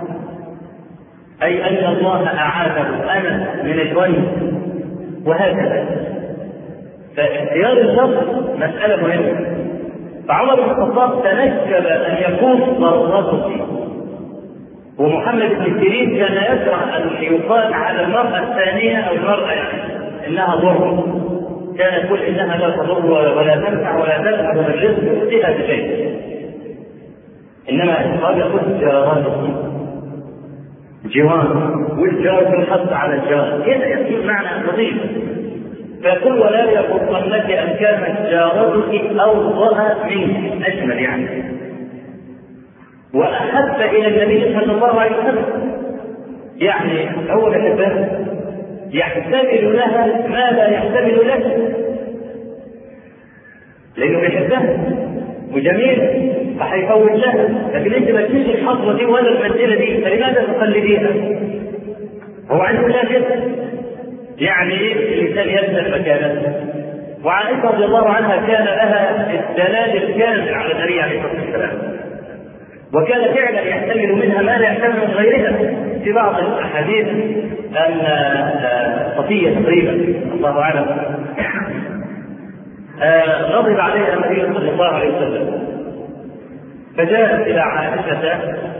اي ان الله اعاده انا من الغني وهكذا. فاختيار اللفظ مساله مهمه. فعمر بن الخطاب تنكب ان يكون ضرته فيه. ومحمد بن سيرين كان يكره ان يقال على المراه الثانيه او المراه يعني انها ضر، كان يقول انها لا تضر ولا تنفع ولا تذهب من الرزق يؤتيها بشيء. انما الخطاب يقول جارته جوار، والجار تنحط على الجار، كذا يكون معنى لطيف. فيقول ولا يغرنك ان كانت جارتك اوضح منك، اجمل يعني. وأحب إلى النبي صلى الله عليه وسلم. يعني هو بحبها يحتمل لها ما لا يحتمل له، لأنه بيحبها وجميل فحيفوت لها، لكن أنت ما تجيش الحظوة دي ولا المنزلة دي، فلماذا تقلديها؟ هو عنده لا كده، يعني الإنسان يبذل مكانته. وعائشة رضي الله عنها كان لها الدلال الكامل على النبي عليه الصلاة والسلام، وكان فعلا يحتمل منها ما لا يحتمل من غيرها. في بعض الأحاديث أن صفية تقريبا الله أعلم غضب عليها النبي صلى الله عليه وسلم، فجاءت إلى عائشة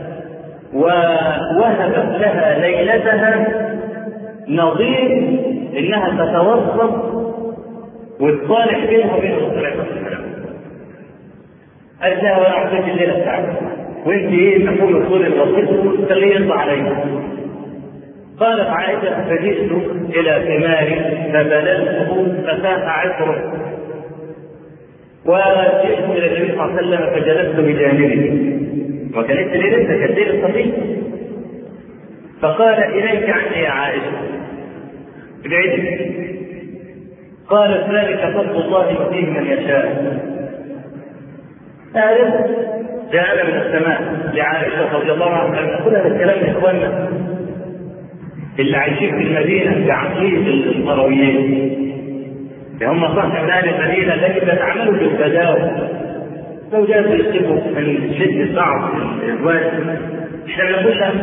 ووهبت لها ليلتها نظير إنها تتوسط وتصالح بينها وبين الرسول عليه الصلاة والسلام. قالت لها وأنا أعطيك الليلة بتاعتك وأنت إيه تقول رسول الرسول خليه يرضى عليك. قالت عائشة فجئت إلى ثماري فبللته فساح عطره، وجئت إلى النبي صلى الله عليه وسلم فجلست بجانبه، وكانت ليلتها كالليل الصفي. فقال إليك عني يا عائشة ابعدي. قالت ذلك فضل الله يؤتيه من يشاء. تعرف جاءنا من السماء لعائشة رضي الله عنها. كل هذا الكلام يا إخواننا اللي عايشين في المدينة بعقلية القرويين، هم صح من أهل المدينة التي تتعاملوا بالتداول، زوجات يصيبوا من شدة بعض الأزواج. احنا بنقول لها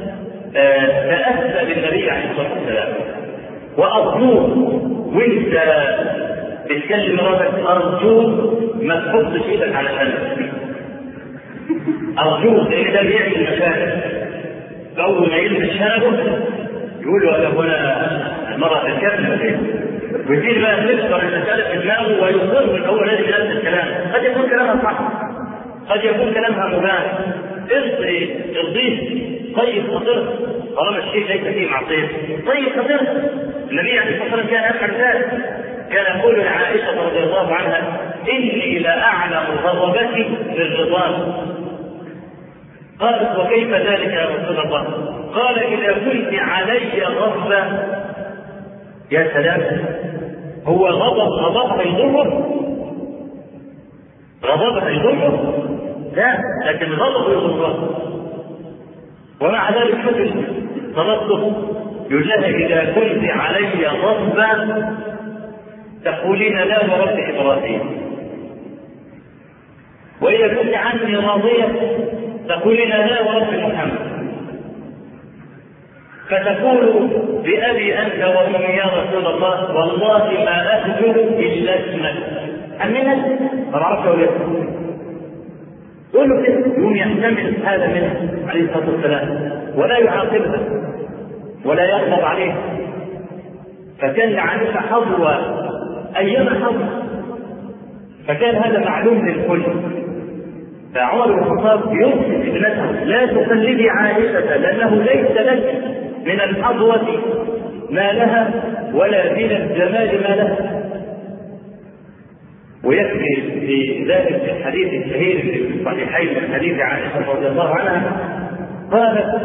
تأسى بالنبي عليه الصلاة والسلام وأرجوك وانت بتكلم مراتك أرجوك ما تحطش ايدك على قلبك، أرجوك، لأن ده بيعمل مشاكل. أول ما يلبس شنبه يقولوا يا أخوانا المرأة تتكلم فيه، ويصير بقى تكسر المسألة في دماغه ويصر من أول هذه نفس الكلام. قد يكون كلامها صح، قد يكون كلامها مباح، ارضي ارضيه طيب خطر طالما الشيء ليس فيه معصية. طيب خطر النبي عليه الصلاة والسلام كان يفعل ذلك، كان يقول لعائشة رضي الله عنها إني لأعلم غضبك بالرضوان. قالت وكيف ذلك يا رسول الله؟ قال إذا كنت علي غضبة. يا سلام، هو غضب غضبها يضره؟ غضبها يضره؟ لا، لكن غضبه يضره. ومع ذلك مثل تلطف يقول لها إذا كنت علي غضبة تقولين لا ورب إبراهيم، وإذا كنت عني راضية تقولين لا ورب محمد. فتقول بأبي أنت وأمي يا رسول الله والله ما أهجر إلا اسمك. أمنت ما بعرفش أقول لك قول له كده، يقوم يحتمل هذا منه عليه الصلاة والسلام ولا يعاقبها ولا يغضب عليه. فكان لعائشة حظوة أيام حظ، فكان هذا معلوم للكل. فعمر بن الخطاب يوصي ابنته لا تقلدي عائشة لأنه ليس لك من الحظوة ما لها ولا من الجمال ما لها. ويكفي في ذلك الحديث الشهير في الصحيحين من حديث عائشة رضي الله عنها قالت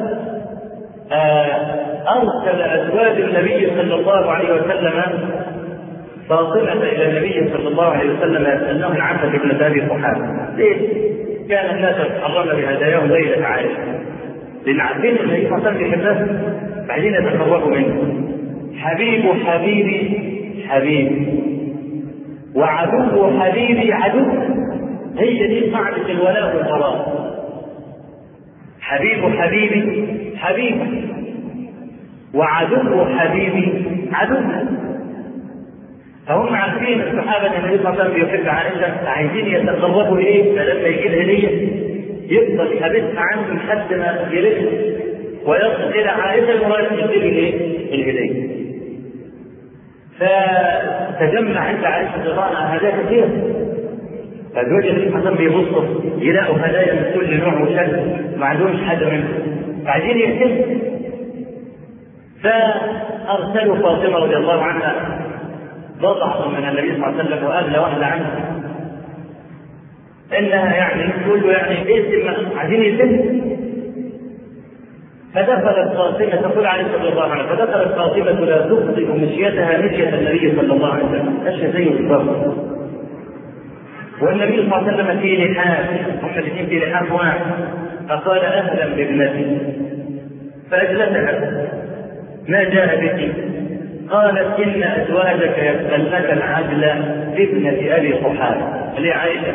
أرسل أزواج النبي صلى الله عليه وسلم فاطمة إلى النبي صلى الله عليه وسلم يسألنه عنها ابنة أبي قحافة. ليه؟ كان الناس يتحرون بهداياهم ليلة عائشة، لأن عارفين النبي صلى الله عليه وسلم يحبها بعدين يتقربوا منه. حبيب حبيبي حبيبي وعدو حبيبي عدو، هي دي قاعدة الولاء والبراء. حبيب حبيبي حبيبي وعدو حبيبي عدو. فهم عارفين الصحابة ان النبي صلى الله عليه وسلم بيحب عائشة، عايزين يتقربوا اليه، فلما يجي الهدية يفضل حبيبها عنه لحد ما يلف ويصل الى عائشة المراد يجيب الايه؟ الهدية. فتجمع عند عائشة رضي الله عنها هدايا كثيرة، فالزوج النبي صلى الله عليه وسلم بيبصوا يلاقوا هدايا من كل نوع وشكل ما عندهمش حاجة منه، فعايزين يهتموا. فأرسلوا فاطمة رضي الله عنها بضعة من النبي صلى الله عليه وسلم وأغلى واحدة عنه، انها يعني تقول له يعني ايه عايزين يتم. فدخلت فاطمه تقول عليه صلى الله عليه وسلم فدخلت فاطمه لا تخطئ مشيتها مشيه النبي صلى الله عليه وسلم، مشي زيه بالضبط. والنبي صلى الله عليه وسلم في لحاف، هم الاثنين في لحاف واحد، فقال اهلا بابنتي فاجلسها. ما جاء بك؟ قالت ان ازواجك يسالنك العدل بابنه ابي قحافه اللي عائشه.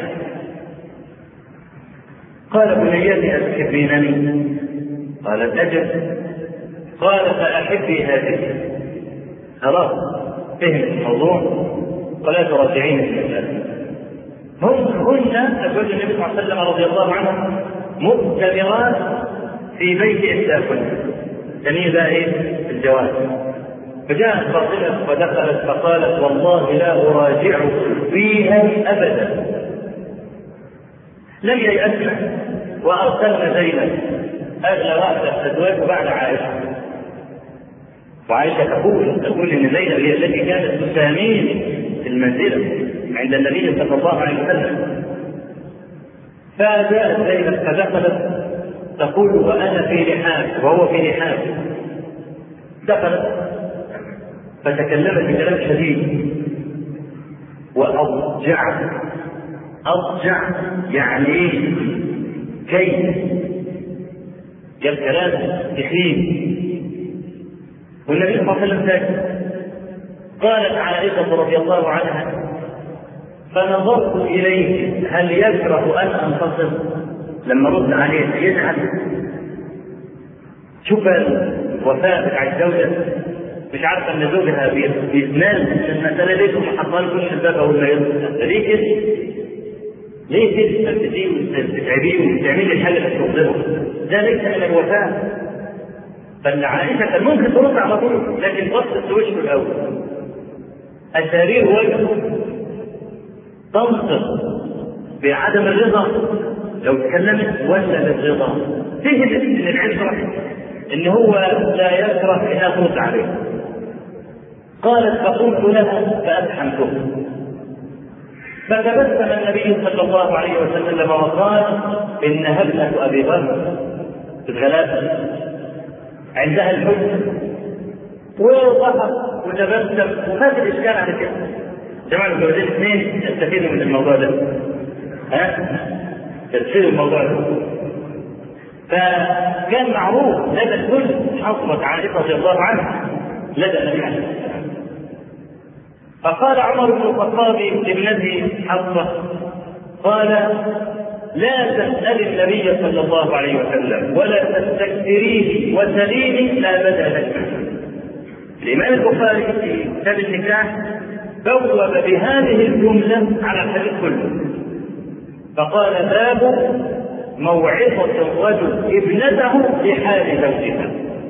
قال بنيتي اتحبينني؟ قالت اجل. قال فاحبي هذه. خلاص فهم الموضوع ولا تراجعين في المسألة. هم هن ازواج النبي صلى الله عليه وسلم رضي الله عنهم مؤتمرات في بيت احداثهن تميز ايه الجواز. فجاءت فاطمه ودخلت فقالت والله لا اراجع فيها ابدا. لم ييأسن وارسلنا زينب اغلى راس الازواج بعد عائشه. وعائشه تقول تقول ان زينب هي التي كانت تسامين في المنزله عند النبي صلى الله عليه وسلم. فجاءت زينب فدخلت تقول وانا في لحاف وهو في لحاف. دخلت فتكلمت بكلام شديد واضجع. اضجع يعني ايه؟ كيف جاب كلام تخيل. والنبي صلى الله عليه وسلم ساكت. قالت عائشه رضي الله عنها فنظرت اليه هل يكره ان انتصر؟ لما رد عليه يزعل. شوف الوفاء بتاع الزوجه، مش عارفه ان زوجها بيتنال المساله دي ثم حطها له كل الباب اول ما يدخل. ليه كده؟ ليه كده تبتديه وتتعبيه وتعملي الحاجه اللي تغضبه؟ ده ليس من الوفاء. فالعائشه كان ممكن ترد على طول لكن بصت وشه الاول. اسارير وجهه تنطق بعدم الرضا لو تكلمت ولا بالرضا. فهم ان العشره ان هو لا يكره انها ترد عليه. قالت فقلت لها فافحمته. فتبسم النبي صلى الله عليه وسلم وقال انها ابنه ابي بكر في الغلابه عندها الحب. وضحك وتبسم وما في اشكال على كده. جماعه الزوجين الاثنين يستفيدوا من الموضوع ده. ها؟ تفسير الموضوع ده. فكان معروف لدى الكل حصلت عائشه رضي الله عنها لدى النبي عليه الصلاه والسلام. فقال عمر بن الخطاب لابنته حفصه قال لا تسأل النبي صلى الله عليه وسلم ولا تستكثريه وسليني لا بدا لك. الإمام البخاري في كتاب النكاح بوب بهذه الجملة على الحديث كله فقال باب موعظة الرجل ابنته لحال زوجها.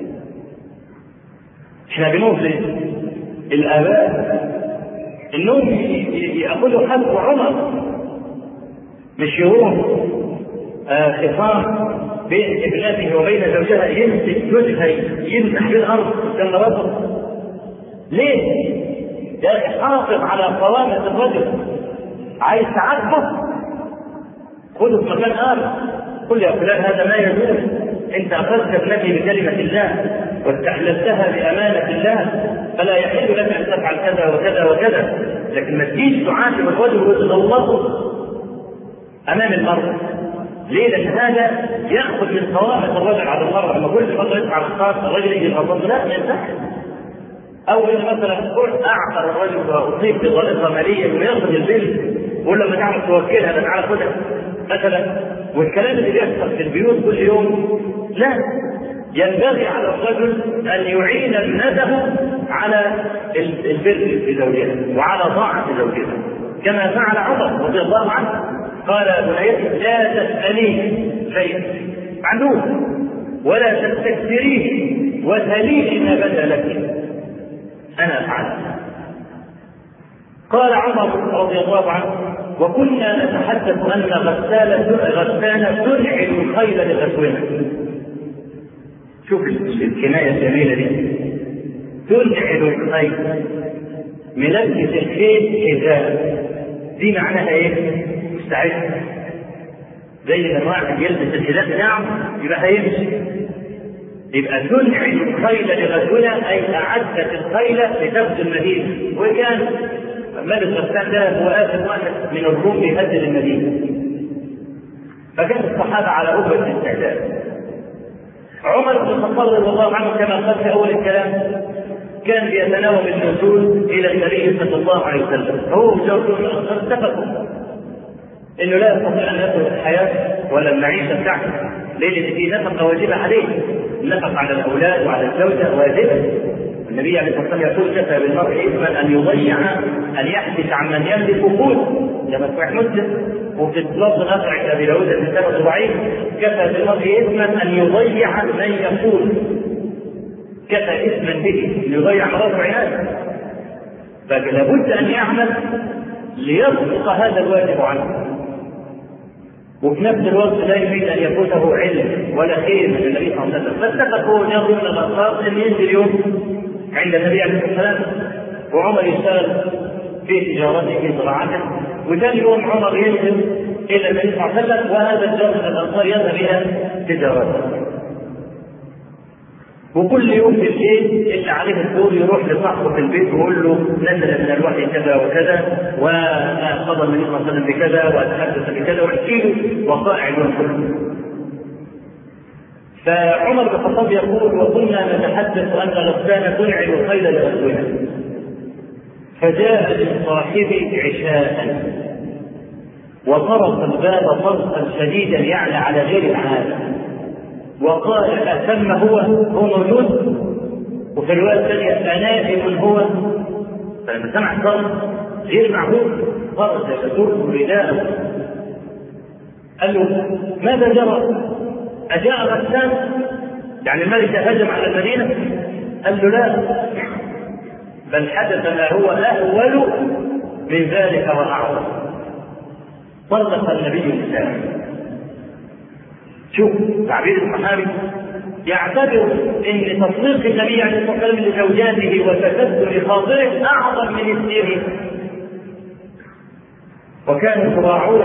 احنا بنقول ليه؟ الآباء انهم يأخذوا حق عمر مش يروح آه خصام بين ابنته وبين زوجها يمسك جوزها يمسح بالارض قدام راسه. ليه؟ ده حافظ على قوامة الرجل. عايز تعبه خذه في مكان اخر قل يا فلان هذا ما يجوز. انت اخذت ابنتي بكلمة الله واستحللتها بامانة الله فلا يحل لك ان تفعل كذا وكذا وكذا. لكن ما تجيش تعاتب الرجل وتغلظه امام المرأة. ليه؟ لان هذا ياخذ من قوامة الرجل على المرأة. لما كل فترة يدفع الخاص الرجل يجي يغلظه لا ما ينفعش. او ان مثلا اعثر الرجل واصيب بضائقة مالية وياخذ البنت ويقول لما تعرف توكلها ده تعالى خدها مثلا. والكلام اللي بيحصل في البيوت كل يوم لا. ينبغي على الرجل ان يعين ابنته على البر بزوجها وعلى طاعة زوجها كما فعل عمر رضي الله عنه. قال بنيتي لا تسأليه شيئا عنه ولا تستكثريه وسليه ما بدا لك انا افعل. قال عمر رضي الله عنه وكنا نتحدث ان غسالة غسالة تنعل الخيل لغزونا. شوف الكناية الجميلة دي. تنعل الخيل ملبس الخيل حذاء. دي معناها ايه؟ مستعد. زي ما الواحد يلبس الحذاء بتاعه يبقى هيمشي. يبقى تنعي الخيل لغزونا أي أعدت الخيل لتغزو المدينة. وكان ملك غسان ده هو آخر واحد من الروم يهدد المدينة، فكان الصحابة على ركبة الاستعداد. عمر بن الخطاب رضي الله عنه كما قال في أول الكلام كان بيتناوب النزول إلى النبي صلى الله عليه وسلم، فهو وزوجته اتفقوا إنه لا يستطيع أن يترك الحياة ولا المعيشة بتاعته، لأن في نفقة واجبة عليه، النفقة على الأولاد وعلى الزوجة واجبة. النبي عليه الصلاة والسلام يقول كفى بالمرء إثما أن يضيع أن يحدث عن من يملك قوت، كما صحيح مسلم وفي لفظ آخر أبي داود في سنة ضعيف كفى بالمرء إثما أن يضيع من يقول، كفى إثما به أن يضيع مراته وعياله، فلا بد أن يعمل ليسقط هذا الواجب عنه، وفي نفس الوقت لا يريد ان يفوته علم ولا خير من النبي صلى الله عليه وسلم. فاتفقوا نظر من الانصار ان ينزل يوم عند النبي عليه الصلاه والسلام، وعمر يشتغل في تجارته في زراعته، وثاني يوم عمر ينزل الى النبي صلى الله عليه وسلم، وهذا الجار من الانصار يذهب الى تجارته. وكل يوم في الليل اللي عليه الدور يروح لصاحبه في البيت ويقول له نزل من الوحي كذا وكذا، وقضى النبي صلى الله عليه وسلم بكذا، وتحدث بكذا، ويحكي له وقائع الوحي. فعمر بن الخطاب يقول: وكنا نتحدث ان غسان تنعل الخيل لغزونا، فجاء من صاحبي عشاء وطرق الباب طرقا شديدا يعلى على غير العاده، وقال: أتم هو هو موجود؟ وفي الرواية الثانية: أنائم هو؟ فلما سمع الصوت غير معقول خرج يدور رداءه، قال له: ماذا جرى؟ أجاء غسان؟ يعني الملك هجم على المدينة؟ قال له: لا، بل حدث ما هو أهول من ذلك وأعظم. طلق النبي النساء. شوف تعبير الصحابي يعتبر ان تطليق النبي عليه الصلاه والسلام لزوجاته وتكدر خاطره اعظم من السير، وكانوا يراعون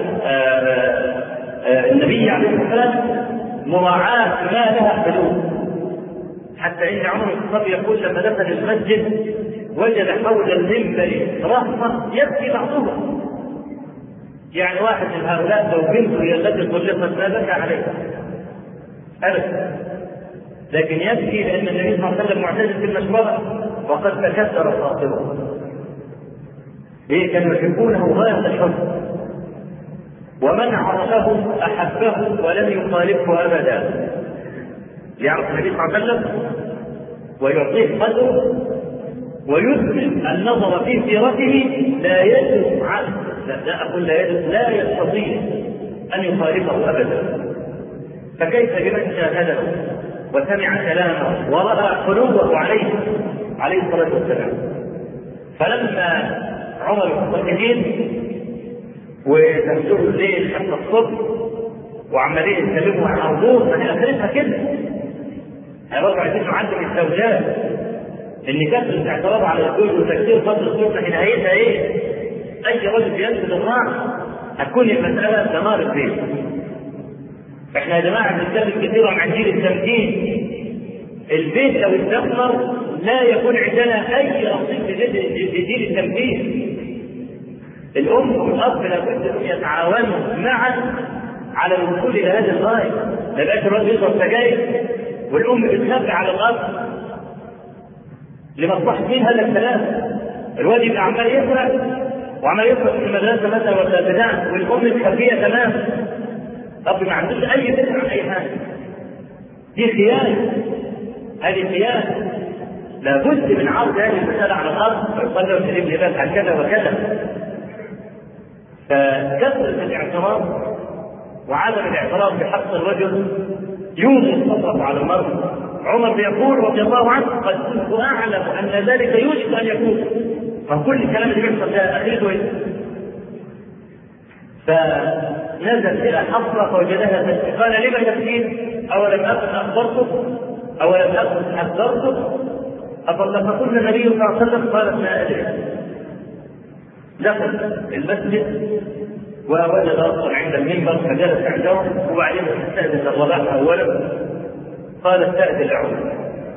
النبي عليه الصلاه والسلام مراعاه ما لها حدود، حتى ان عمر بن الخطاب يقول لما دخل المسجد وجد حول المنبر رهطه يبكي بعضهم، يعني واحد من هؤلاء لو بنته هي التي طلقت ما بكى عليها ابدا، لكن يبكي لان النبي صلى الله عليه وسلم معتزل في المشورة وقد تكسر خاطره. ايه كانوا يحبونه غايه الحب، ومن عرفه احبه ولم يخالفه ابدا. يعرف النبي صلى الله عليه وسلم ويعطيه قدره ويثبت النظر في سيرته، لا يجوز عنه، لا أقول لا يجوز، لا يستطيع أن يخالفه أبدا. فكيف بمن شاهده وسمع كلامه ورأى حلوه عليه عليه الصلاة والسلام. فلما عمر الخطابين وتمسوا الليل حتى الصبح وعمالين يتكلموا عن عرضوه، فهي آخرتها كده. هيبقوا عايزين عندهم الزوجات ان كثره الاعتراض على الزوج وتكثير فضل الزوج في نهايتها ايه؟ اي رجل ينزل الراحه هتكون المساله دمار البيت. احنا يا جماعه بنتكلم كثيرا عن جيل التمكين. البيت لو استثمر لا يكون عندنا اي رصيد في جيل التمكين. الام والاب لابد ان يتعاونوا معا على الوصول الى هذه الغايه. ما يبقاش الراجل يشرب سجاير والام بتخبي على الاب لمصلحة مين هذا الكلام؟ الواد يبقى عمال يسرق وعمال يسرق في المدرسة مثلا ولا بتاع، والأم مخبية تمام. طب ما عندوش أي فكرة عن أي حاجة. دي خيانة، هذه خيانة. لابد من عرض هذه المسألة على الأرض، فيصلي وسليم لباس عن كذا وكذا. فكثرة الاعتراض وعدم الاعتراف بحق الرجل يوجد الخطر على المرء. عمر بيقول رضي الله عنه: قد كنت اعلم ان ذلك يوشك ان يكون. فكل الكلام اللي بيحصل ده اخرته ايه؟ فنزل الى حفره فوجدها تبكي، قال: لما تبكين؟ اولم اكن اخبرتك؟ اولم اكن حذرتك؟ افطلقكن النبي صلى الله عليه وسلم؟ قالت: لا ادري. دخل المسجد ووجد أصلا عند المنبر فجلس عندهم، وبعدين استأذن الرباح أولا قال استأذن عمر.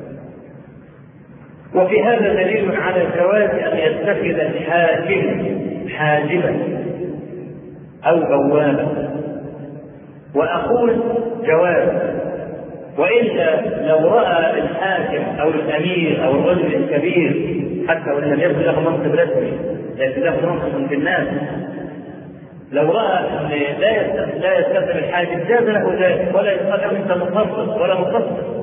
وفي هذا دليل على جواز أن يتخذ الحاكم حاجبا أو بوابا، وأقول جواز، وإلا لو رأى الحاكم أو الأمير أو الرجل الكبير حتى وإن لم يكن له منصب رسمي ليس له منصب في الناس، لو رأى أن لا يستخدم الحاجب جاز له ذلك، ولا يقال له أنت مخصص ولا مخصص.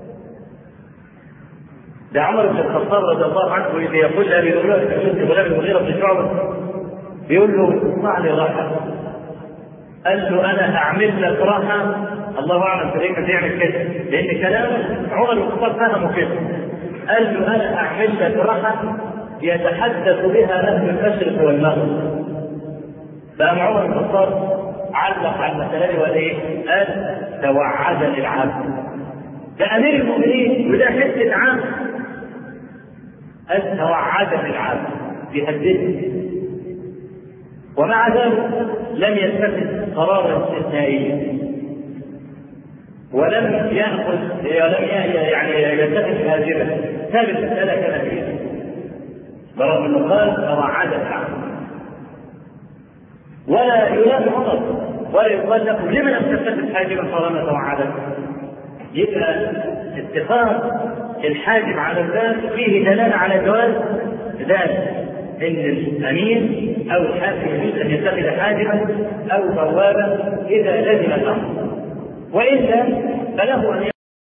ده عمر بن الخطاب رضي الله عنه إذ يقول لأبي غلام المغيرة بن شعبة بيقول له اصنع لي راحة، قال له أنا أعمل لك راحة، الله أعلم في ذلك يعمل كده لأن كلام عمر بن الخطاب فهمه كده، قال له أنا أعمل لك راحة يتحدث بها أهل المشرق والمغرب. فقام عمر بن الخطاب علق على المسألة وقال إيه؟ قال توعدني العبد، ده أمير المؤمنين وده حتة عام، قال توعدني العبد بهدده. ومع ذلك لم يتخذ قرارا استثنائيا ولم يأخذ ولم يعني يتخذ هاجرا، ثابت المسألة كما هي، برغم أنه قال توعدني العبد. ولا يلام عمر ولا يقال لكم لمن لم تتخذ حاجبا طالما توعدك. يبقى اتخاذ الحاجب على الناس فيه دلالة على جواز ذلك، ان الامين او الحاكم يجوز ان يتخذ حاجبا او بوابا اذا لزم الامر، والا فله ان